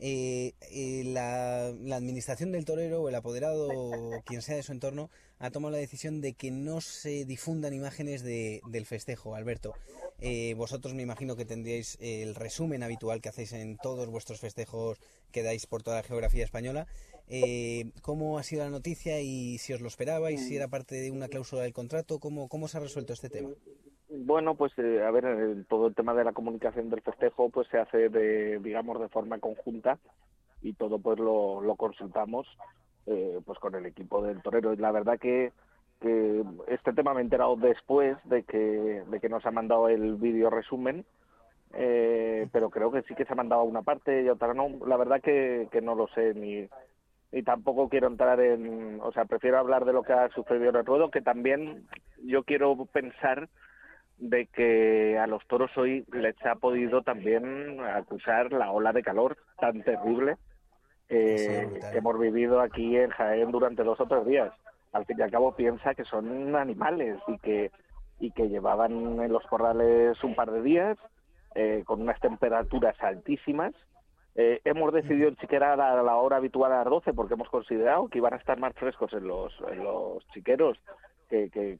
C: La administración del torero o el apoderado o quien sea de su entorno ha tomado la decisión de que no se difundan imágenes del festejo. Alberto, vosotros me imagino que tendríais el resumen habitual que hacéis en todos vuestros festejos que dais por toda la geografía española. ¿Cómo ha sido la noticia y si os lo esperabais, si era parte de una cláusula del contrato? ¿Cómo se ha resuelto este tema?
M: Bueno, pues a ver, todo el tema de la comunicación del festejo pues se hace de forma conjunta y todo pues lo consultamos pues con el equipo del torero. Y la verdad que este tema me he enterado después de que nos ha mandado el vídeo resumen, pero creo que sí que se ha mandado una parte y otra no. La verdad que no lo sé ni tampoco quiero entrar prefiero hablar de lo que ha sucedido en el ruedo, que también yo quiero pensar de que a los toros hoy les ha podido también acusar la ola de calor tan terrible que hemos vivido aquí en Jaén durante 2 o 3 días. Al fin y al cabo piensa que son animales y que llevaban en los corrales un par de días con unas temperaturas altísimas. Hemos decidido chiquerar a la hora habitual a las 12 porque hemos considerado que iban a estar más frescos en los chiqueros que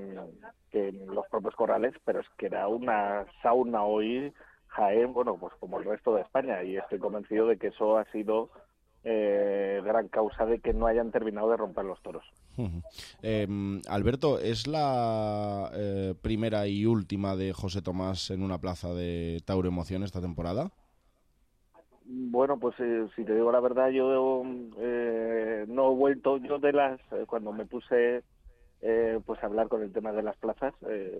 M: en los propios corrales, pero es que era una sauna hoy Jaén, bueno, pues como el resto de España, y estoy convencido de que eso ha sido gran causa de que no hayan terminado de romper los toros.
A: Alberto, ¿es la primera y última de José Tomás en una plaza de Tauro Emoción esta temporada?
M: Bueno, pues si te digo la verdad, yo no he vuelto, cuando me puse pues a hablar con el tema de las plazas,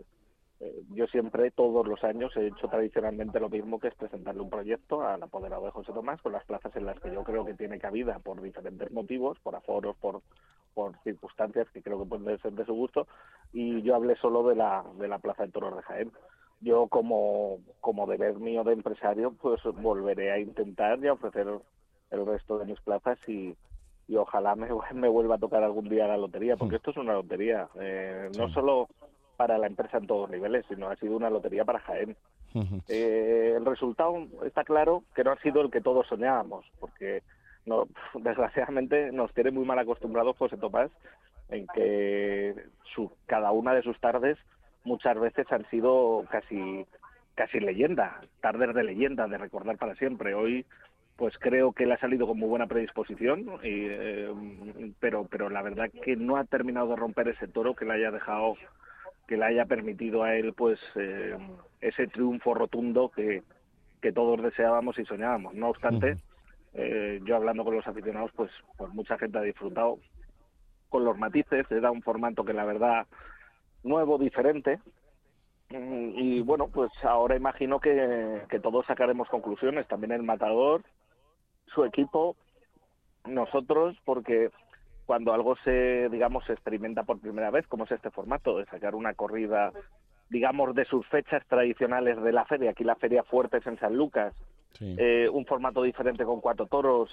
M: yo siempre, todos los años, he hecho tradicionalmente lo mismo, que es presentarle un proyecto al apoderado de José Tomás con las plazas en las que yo creo que tiene cabida por diferentes motivos, por aforos, por circunstancias que creo que pueden ser de su gusto, y yo hablé solo de la Plaza de Toros de Jaén. Yo como deber mío de empresario, pues volveré a intentar y a ofrecer el resto de mis plazas y ojalá me vuelva a tocar algún día la lotería, porque esto es una lotería, no solo para la empresa en todos los niveles, sino ha sido una lotería para Jaén. El resultado está claro que no ha sido el que todos soñábamos, porque desgraciadamente nos tiene muy mal acostumbrados José Tomás en que cada una de sus tardes muchas veces han sido casi leyenda, tardes de leyenda, de recordar para siempre. Hoy pues creo que le ha salido con muy buena predisposición, pero la verdad que no ha terminado de romper ese toro que le haya permitido a él pues ese triunfo rotundo que todos deseábamos y soñábamos. No obstante, yo hablando con los aficionados, pues mucha gente ha disfrutado con los matices. Era un formato que la verdad nuevo, diferente, y bueno, pues ahora imagino que todos sacaremos conclusiones, también el matador, su equipo, nosotros, porque cuando algo se experimenta por primera vez, como es este formato de sacar una corrida, digamos, de sus fechas tradicionales de la feria, aquí la feria fuerte es en San Lucas, sí. Un formato diferente con 4 toros,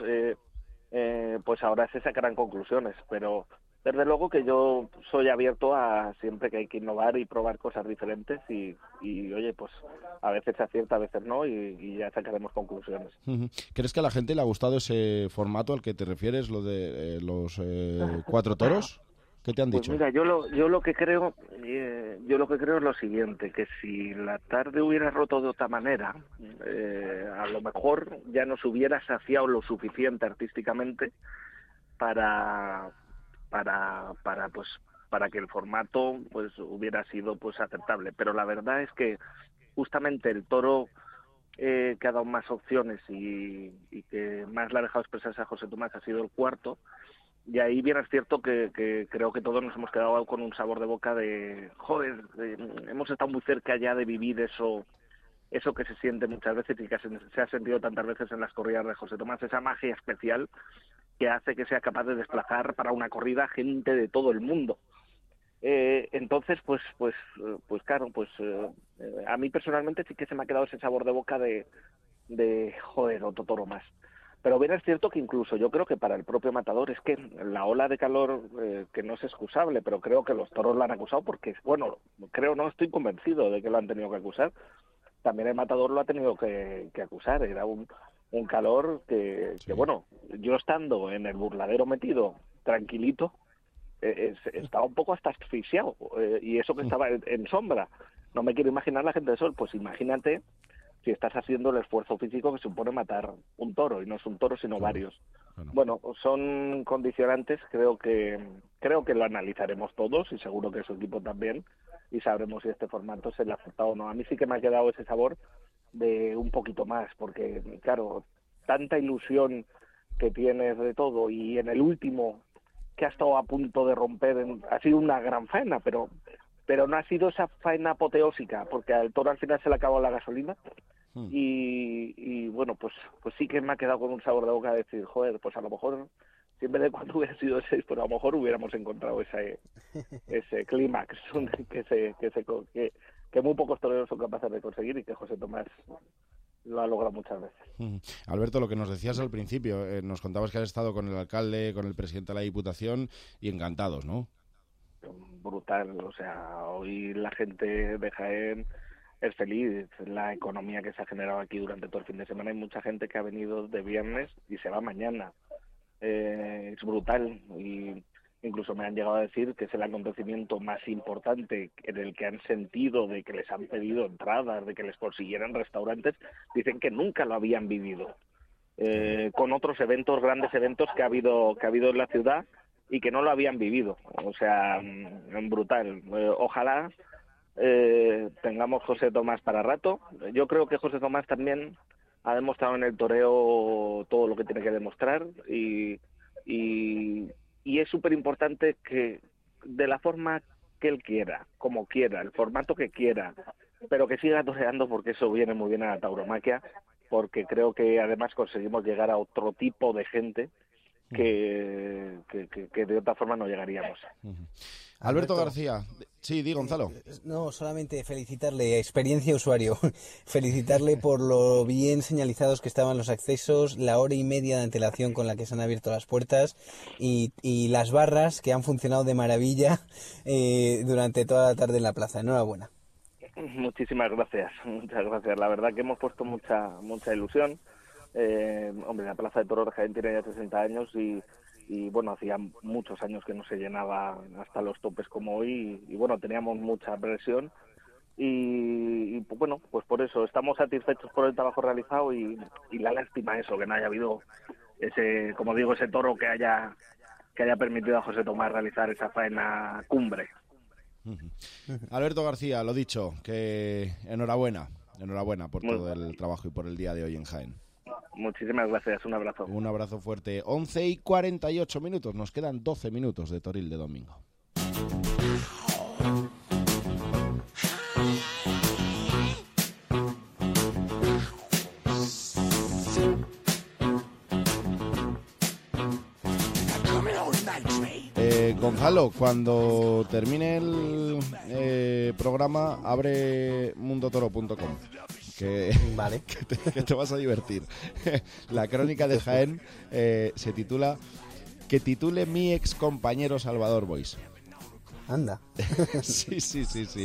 M: pues ahora se sacarán conclusiones, pero desde luego que yo soy abierto a siempre que hay que innovar y probar cosas diferentes y oye, pues a veces se acierta, a veces no, y ya sacaremos conclusiones.
A: ¿Crees que a la gente le ha gustado ese formato al que te refieres, lo de los 4 toros? ¿Qué te han dicho?
M: Pues mira, yo lo que creo es lo siguiente, que si la tarde hubiera roto de otra manera, a lo mejor ya nos hubiera saciado lo suficiente artísticamente para que el formato pues hubiera sido pues aceptable, pero la verdad es que justamente el toro que ha dado más opciones y que más le ha dejado expresarse a José Tomás ha sido el cuarto. Y ahí bien es cierto que creo que todos nos hemos quedado con un sabor de boca de, joder, hemos estado muy cerca ya de vivir eso que se siente muchas veces y que se ha sentido tantas veces en las corridas de José Tomás, esa magia especial que hace que sea capaz de desplazar para una corrida gente de todo el mundo. Entonces, pues claro, a mí personalmente sí que se me ha quedado ese sabor de boca de joder, otro toro más. Pero bien es cierto que incluso yo creo que para el propio matador es que la ola de calor, que no es excusable, pero creo que los toros la han acusado porque, bueno, estoy convencido de que lo han tenido que acusar. También el matador lo ha tenido que acusar. Era un calor que, bueno, yo estando en el burladero metido, tranquilito, estaba un poco hasta asfixiado, y eso que estaba en sombra. No me quiero imaginar la gente de sol, pues imagínate si estás haciendo el esfuerzo físico que supone matar un toro, y no es un toro sino varios. Bueno, son condicionantes, creo que lo analizaremos todos y seguro que su equipo también, y sabremos si este formato se le ha aceptado o no. A mí sí que me ha quedado ese sabor de un poquito más, porque claro, tanta ilusión que tienes de todo, y en el último que ha estado a punto de romper, ha sido una gran faena, pero no ha sido esa faena apoteósica, porque al toro al final se le acabó la gasolina. Y bueno, pues sí que me ha quedado con un sabor de boca de decir, joder, pues a lo mejor, si en vez de 4 hubiera sido 6, pues a lo mejor hubiéramos encontrado ese clímax que muy pocos toreros son capaces de conseguir, y que José Tomás lo ha logrado muchas veces.
A: Alberto, lo que nos decías al principio, nos contabas que has estado con el alcalde, con el presidente de la Diputación, y encantados, ¿no?
M: Brutal, o sea, hoy la gente de Jaén es feliz, la economía que se ha generado aquí durante todo el fin de semana. Hay mucha gente que ha venido de viernes y se va mañana. Es brutal, y incluso me han llegado a decir que es el acontecimiento más importante en el que han sentido de que les han pedido entradas, de que les consiguieran restaurantes. Dicen que nunca lo habían vivido, con otros eventos, grandes eventos que ha habido en la ciudad, y que no lo habían vivido. O sea, brutal. Ojalá tengamos José Tomás para rato. Yo creo que José Tomás también ha demostrado en el toreo todo lo que tiene que demostrar, y es súper importante que, de la forma que él quiera, como quiera, el formato que quiera, pero que siga toreando, porque eso viene muy bien a la tauromaquia, porque creo que además conseguimos llegar a otro tipo de gente que de otra forma no llegaríamos.
A: Alberto García. Sí, di, Gonzalo.
C: No, solamente felicitarle, experiencia usuario, felicitarle por lo bien señalizados que estaban los accesos, la hora y media de antelación con la que se han abierto las puertas, y las barras que han funcionado de maravilla durante toda la tarde en la plaza. Enhorabuena.
M: Muchísimas gracias, muchas gracias. La verdad que hemos puesto mucha ilusión. Hombre, la Plaza de Toros de Jaén tiene ya 60 años y bueno, hacía muchos años que no se llenaba hasta los topes como hoy, y bueno, teníamos mucha presión, y bueno, pues por eso estamos satisfechos por el trabajo realizado, y la lástima eso, que no haya habido ese, como digo, ese toro que haya permitido a José Tomás realizar esa faena cumbre.
A: Alberto García, lo dicho, que enhorabuena por todo el trabajo y por el día de hoy en Jaén.
M: Muchísimas gracias, un abrazo.
A: Un abrazo fuerte. 11:48 minutos, nos quedan 12 minutos de Toril de domingo. Gonzalo, cuando termine el programa, abre mundotoro.com.
C: Vale.
A: que te vas a divertir. La crónica de Jaén se titula "Que titule mi ex compañero Salvador Boix".
C: Anda.
A: Sí. Sí,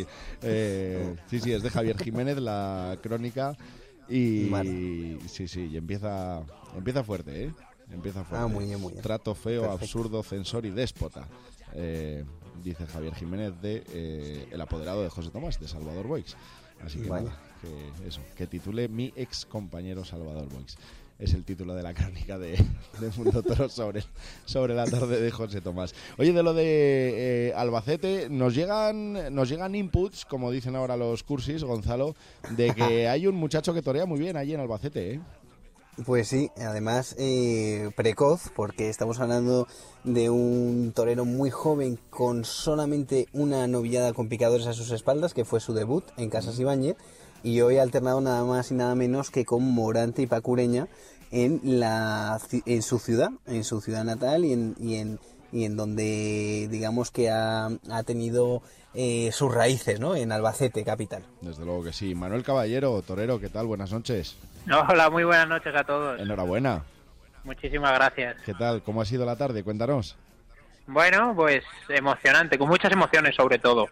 A: es de Javier Jiménez la crónica, y vale. Sí, y empieza fuerte, Empieza fuerte.
C: Muy bien.
A: Trato feo,
C: Perfecto.
A: absurdo, censor y déspota. Dice Javier Jiménez el apoderado de José Tomás, de Salvador Boix. Así que
C: vale.
A: nada, que titule mi ex compañero Salvador Boix. es el título de la crónica de Mundo Toro sobre la tarde de José Tomás. Oye, de lo de Albacete, nos llegan inputs, como dicen ahora los cursis, Gonzalo, de que hay un muchacho que torea muy bien allí en Albacete, ¿eh?
C: Pues sí, además precoz, porque estamos hablando de un torero muy joven con solamente una novillada con picadores a sus espaldas, que fue su debut en Casas Ibáñez, y hoy ha alternado nada más y nada menos que con Morante y Paco Ureña en su ciudad natal y en donde digamos que ha tenido sus raíces, ¿no? En Albacete, capital.
A: Desde luego que sí. Manuel Caballero, torero, ¿qué tal? Buenas noches.
N: Hola, muy buenas noches a todos.
A: Enhorabuena.
N: Muchísimas gracias.
A: ¿Qué tal? ¿Cómo ha sido la tarde? Cuéntanos.
N: Bueno, pues emocionante, con muchas emociones sobre todo.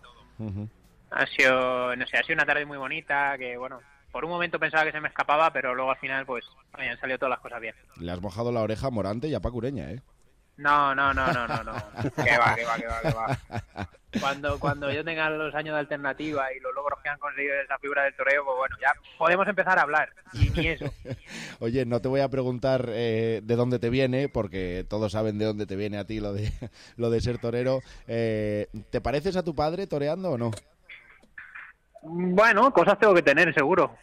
N: Ha sido una tarde muy bonita, que bueno, por un momento pensaba que se me escapaba, pero luego al final pues han salido todas las cosas bien.
A: Le has mojado la oreja a Morante y a Paco Ureña, ¿eh?
N: No. Que va. Cuando yo tenga los años de alternativa y los logros que han conseguido de esa figura del toreo, pues bueno, ya podemos empezar a hablar, y ni eso.
A: Oye, no te voy a preguntar de dónde te viene, porque todos saben de dónde te viene a ti lo de ser torero. ¿Te pareces a tu padre toreando o no?
N: Bueno, cosas tengo que tener, seguro.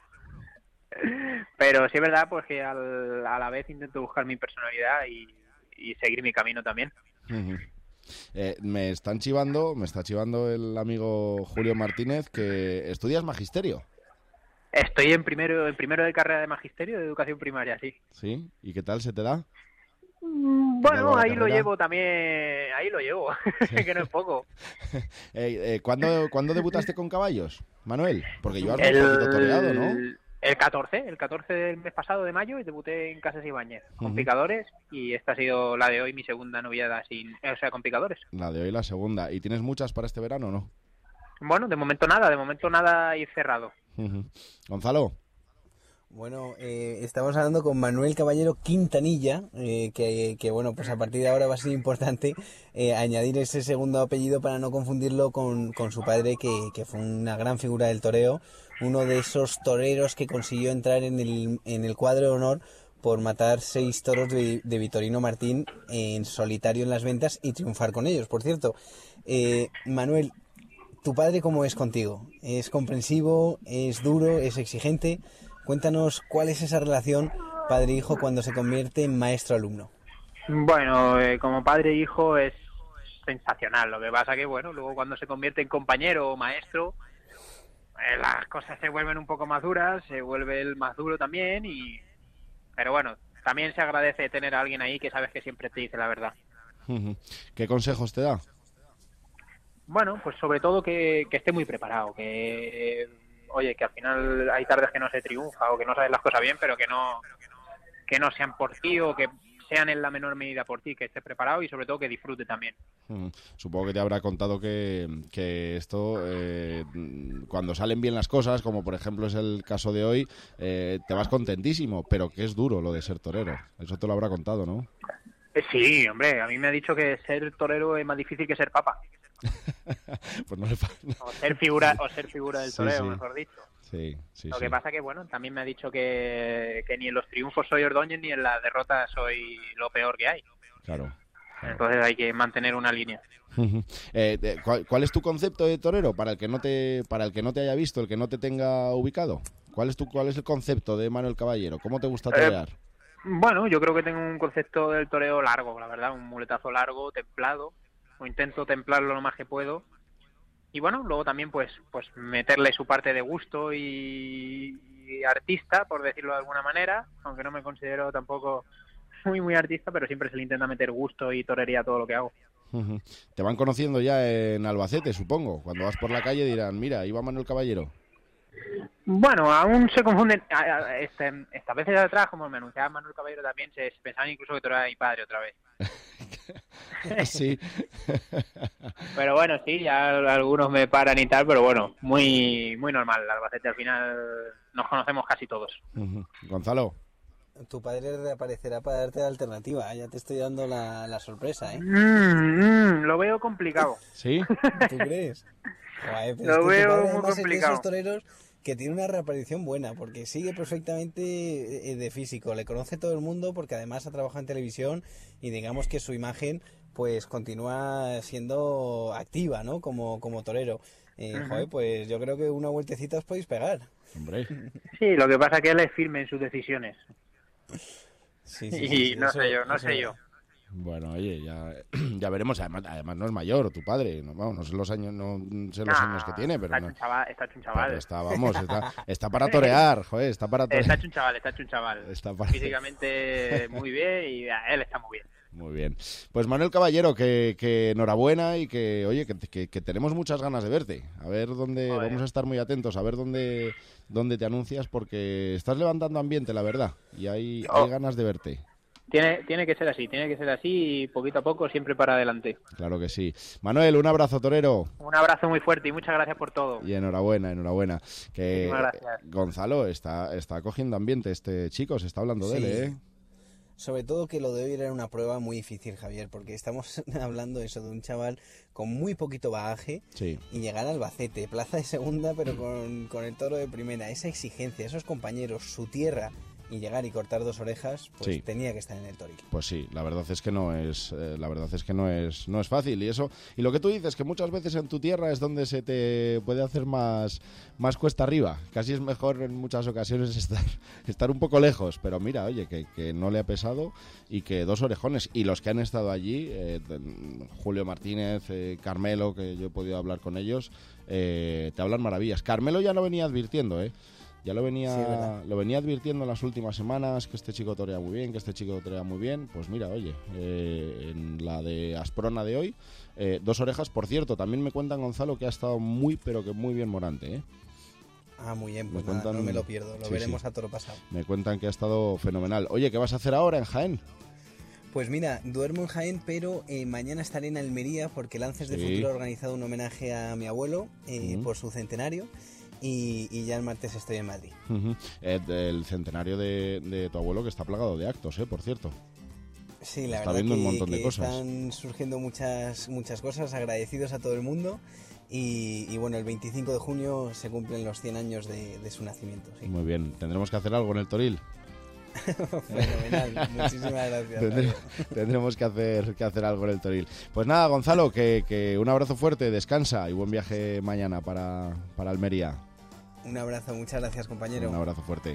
N: Pero sí es verdad, pues que a la vez intento buscar mi personalidad y seguir mi camino también.
A: Me está chivando el amigo Julio Martínez que estudias magisterio.
N: Estoy en primero de carrera de magisterio de educación primaria, sí.
A: ¿Sí? ¿Y qué tal se te da?
N: Bueno, ahí lo llevo también, que no es poco.
A: ¿Cuándo debutaste con caballos, Manuel? Porque llevas un poquito toreado, ¿no?
N: El 14 del mes pasado de mayo, y debuté en Casas Ibáñez con picadores, y esta ha sido la de hoy, mi segunda novillada con picadores.
A: La de hoy la segunda. ¿Y tienes muchas para este verano o no?
N: Bueno, de momento nada y cerrado.
A: Gonzalo.
C: Bueno, estamos hablando con Manuel Caballero Quintanilla, que bueno, pues a partir de ahora va a ser importante añadir ese segundo apellido para no confundirlo con su padre, que fue una gran figura del toreo, uno de esos toreros que consiguió entrar en el cuadro de honor por matar 6 toros de Vitorino Martín en solitario en las ventas y triunfar con ellos, por cierto. Manuel, ¿tu padre cómo es contigo? ¿Es comprensivo? ¿Es duro? ¿Es exigente? Cuéntanos cuál es esa relación padre-hijo cuando se convierte en maestro-alumno.
N: Bueno, como padre-hijo es sensacional. Lo que pasa que, bueno, luego cuando se convierte en compañero o maestro, las cosas se vuelven un poco más duras, se vuelve el más duro también, pero bueno, también se agradece tener a alguien ahí que sabes que siempre te dice la verdad.
A: ¿Qué consejos te da?
N: Bueno, pues sobre todo que esté muy preparado, que al final hay tardes que no se triunfa o que no sabes las cosas bien, pero que no sean por ti o que sean en la menor medida por ti, que estés preparado y sobre todo que disfrute también.
A: Supongo que te habrá contado que esto, cuando salen bien las cosas, como por ejemplo es el caso de hoy, te vas contentísimo, pero que es duro lo de ser torero. Eso te lo habrá contado, ¿no?
N: Sí, hombre, a mí me ha dicho que ser torero es más difícil que ser papa.
A: Pues no
N: o ser figura del toreo, sí. Mejor dicho.
A: Sí,
N: Lo que pasa que, bueno, también me ha dicho que ni en los triunfos soy Ordóñez ni en las derrotas soy lo peor que hay.
A: Claro.
N: Entonces hay que mantener una línea.
A: ¿Cuál es tu concepto de torero para el que no te haya visto, el que no te tenga ubicado? ¿Cuál es el concepto de Manuel Caballero? ¿Cómo te gusta torear?
N: Bueno, yo creo que tengo un concepto del toreo largo, la verdad, un muletazo largo, templado, o intento templarlo lo más que puedo. Y bueno, luego también pues meterle su parte de gusto y artista, por decirlo de alguna manera, aunque no me considero tampoco muy artista, pero siempre se le intenta meter gusto y torería a todo lo que hago.
A: Te van conociendo ya en Albacete, supongo. Cuando vas por la calle dirán, mira, ahí va Manuel Caballero.
N: Bueno, aún se confunden. Estas veces de atrás, como me anunciaba Manuel Caballero también, se pensaban incluso que tú eras mi padre otra vez.
A: Sí.
N: Pero bueno, sí, ya algunos me paran y tal, pero bueno, muy normal. Albacete al final nos conocemos casi todos.
A: Gonzalo.
C: Tu padre reaparecerá para darte la alternativa. Ya te estoy dando la sorpresa, ¿eh?
N: Lo veo complicado.
A: ¿Sí?
C: ¿Tú crees?
N: Lo veo muy complicado.
C: Esos toreros que tiene una reaparición buena, porque sigue perfectamente de físico, le conoce todo el mundo porque además ha trabajado en televisión y digamos que su imagen pues continúa siendo activa, ¿no? Como torero. Joder, pues yo creo que una vueltecita os podéis pegar.
A: Hombre.
N: Sí, lo que pasa es que él es firme en sus decisiones.
C: Sí,
N: no sé yo.
A: Bueno, oye, ya veremos. Además no es mayor tu padre, no sé los años, los años que tiene, pero
N: está hecho un chaval.
A: Está para torear, joder, está para torear.
N: Está hecho un chaval. Físicamente muy bien y él está muy bien.
A: Muy bien. Pues Manuel Caballero, que enhorabuena y que, oye, que tenemos muchas ganas de verte. A ver dónde, vamos a estar muy atentos, a ver dónde te anuncias, porque estás levantando ambiente, la verdad, y hay ganas de verte.
N: Tiene que ser así y poquito a poco siempre para adelante.
A: Claro que sí. Manuel, un abrazo, torero.
N: Un abrazo muy fuerte y muchas gracias por todo.
A: Y enhorabuena. Que
N: muchísimas gracias.
A: Gonzalo está cogiendo ambiente este chico, se está hablando de él, ¿eh?
C: Sobre todo que lo de hoy era una prueba muy difícil, Javier, porque estamos hablando de un chaval con muy poquito bagaje y llegar al Albacete, plaza de segunda, pero con el toro de primera, esa exigencia, esos compañeros, su tierra, y llegar y cortar 2 orejas, pues tenía que estar en el Toril.
A: Pues sí, la verdad es que no es fácil, y lo que tú dices, que muchas veces en tu tierra es donde se te puede hacer más cuesta arriba. Casi es mejor en muchas ocasiones estar un poco lejos, pero mira, oye, que no le ha pesado y que 2 orejones, y los que han estado allí, Julio Martínez, Carmelo, que yo he podido hablar con ellos, te hablan maravillas. Carmelo ya lo venía advirtiendo, ya lo venía advirtiendo en las últimas semanas, que este chico torea muy bien, pues mira, oye, en la de Asprona de hoy, 2 orejas. Por cierto, también me cuentan, Gonzalo, que ha estado muy, pero que muy bien Morante,
C: muy bien, pues no me lo pierdo, lo veremos a toro pasado.
A: Me cuentan que ha estado fenomenal. Oye, ¿qué vas a hacer ahora en Jaén?
C: Pues mira, duermo en Jaén, pero mañana estaré en Almería porque Lances de Futuro ha organizado un homenaje a mi abuelo por su centenario. Y ya el martes estoy en Madrid.
A: El centenario de tu abuelo, que está plagado de actos, por cierto.
C: Sí, la
A: está
C: verdad
A: viendo
C: que,
A: un montón de cosas.
C: Están surgiendo muchas cosas, agradecidos a todo el mundo. Y bueno, el 25 de junio se cumplen los 100 años de su nacimiento. Sí.
A: Muy bien, tendremos que hacer algo en el Toril.
C: Fenomenal, muchísimas gracias.
A: Tendremos que hacer algo en el Toril. Pues nada, Gonzalo, que un abrazo fuerte, descansa y buen viaje mañana para Almería.
C: Un abrazo, muchas gracias, compañero.
A: Un abrazo fuerte.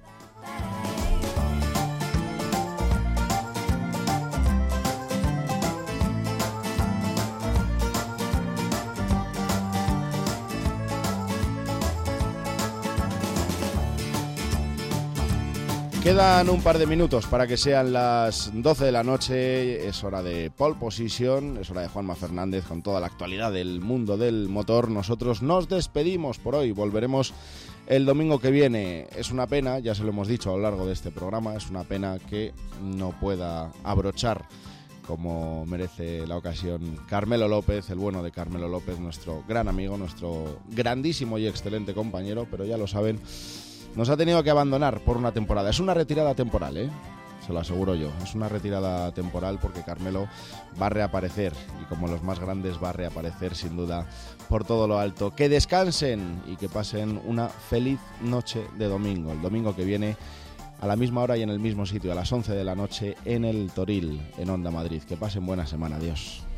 A: Quedan un par de minutos para que sean las 12 de la noche, es hora de Pole Position, es hora de Juanma Fernández con toda la actualidad del mundo del motor. Nosotros nos despedimos por hoy, volveremos el domingo que viene. Es una pena, ya se lo hemos dicho a lo largo de este programa, es una pena que no pueda abrochar como merece la ocasión Carmelo López, el bueno de Carmelo López, nuestro gran amigo, nuestro grandísimo y excelente compañero, pero ya lo saben, nos ha tenido que abandonar por una temporada. Es una retirada temporal, se lo aseguro yo. Es una retirada temporal porque Carmelo va a reaparecer y como los más grandes va a reaparecer sin duda por todo lo alto. Que descansen y que pasen una feliz noche de domingo. El domingo que viene a la misma hora y en el mismo sitio, a las 11 de la noche en el Toril, en Onda Madrid. Que pasen buena semana. Adiós.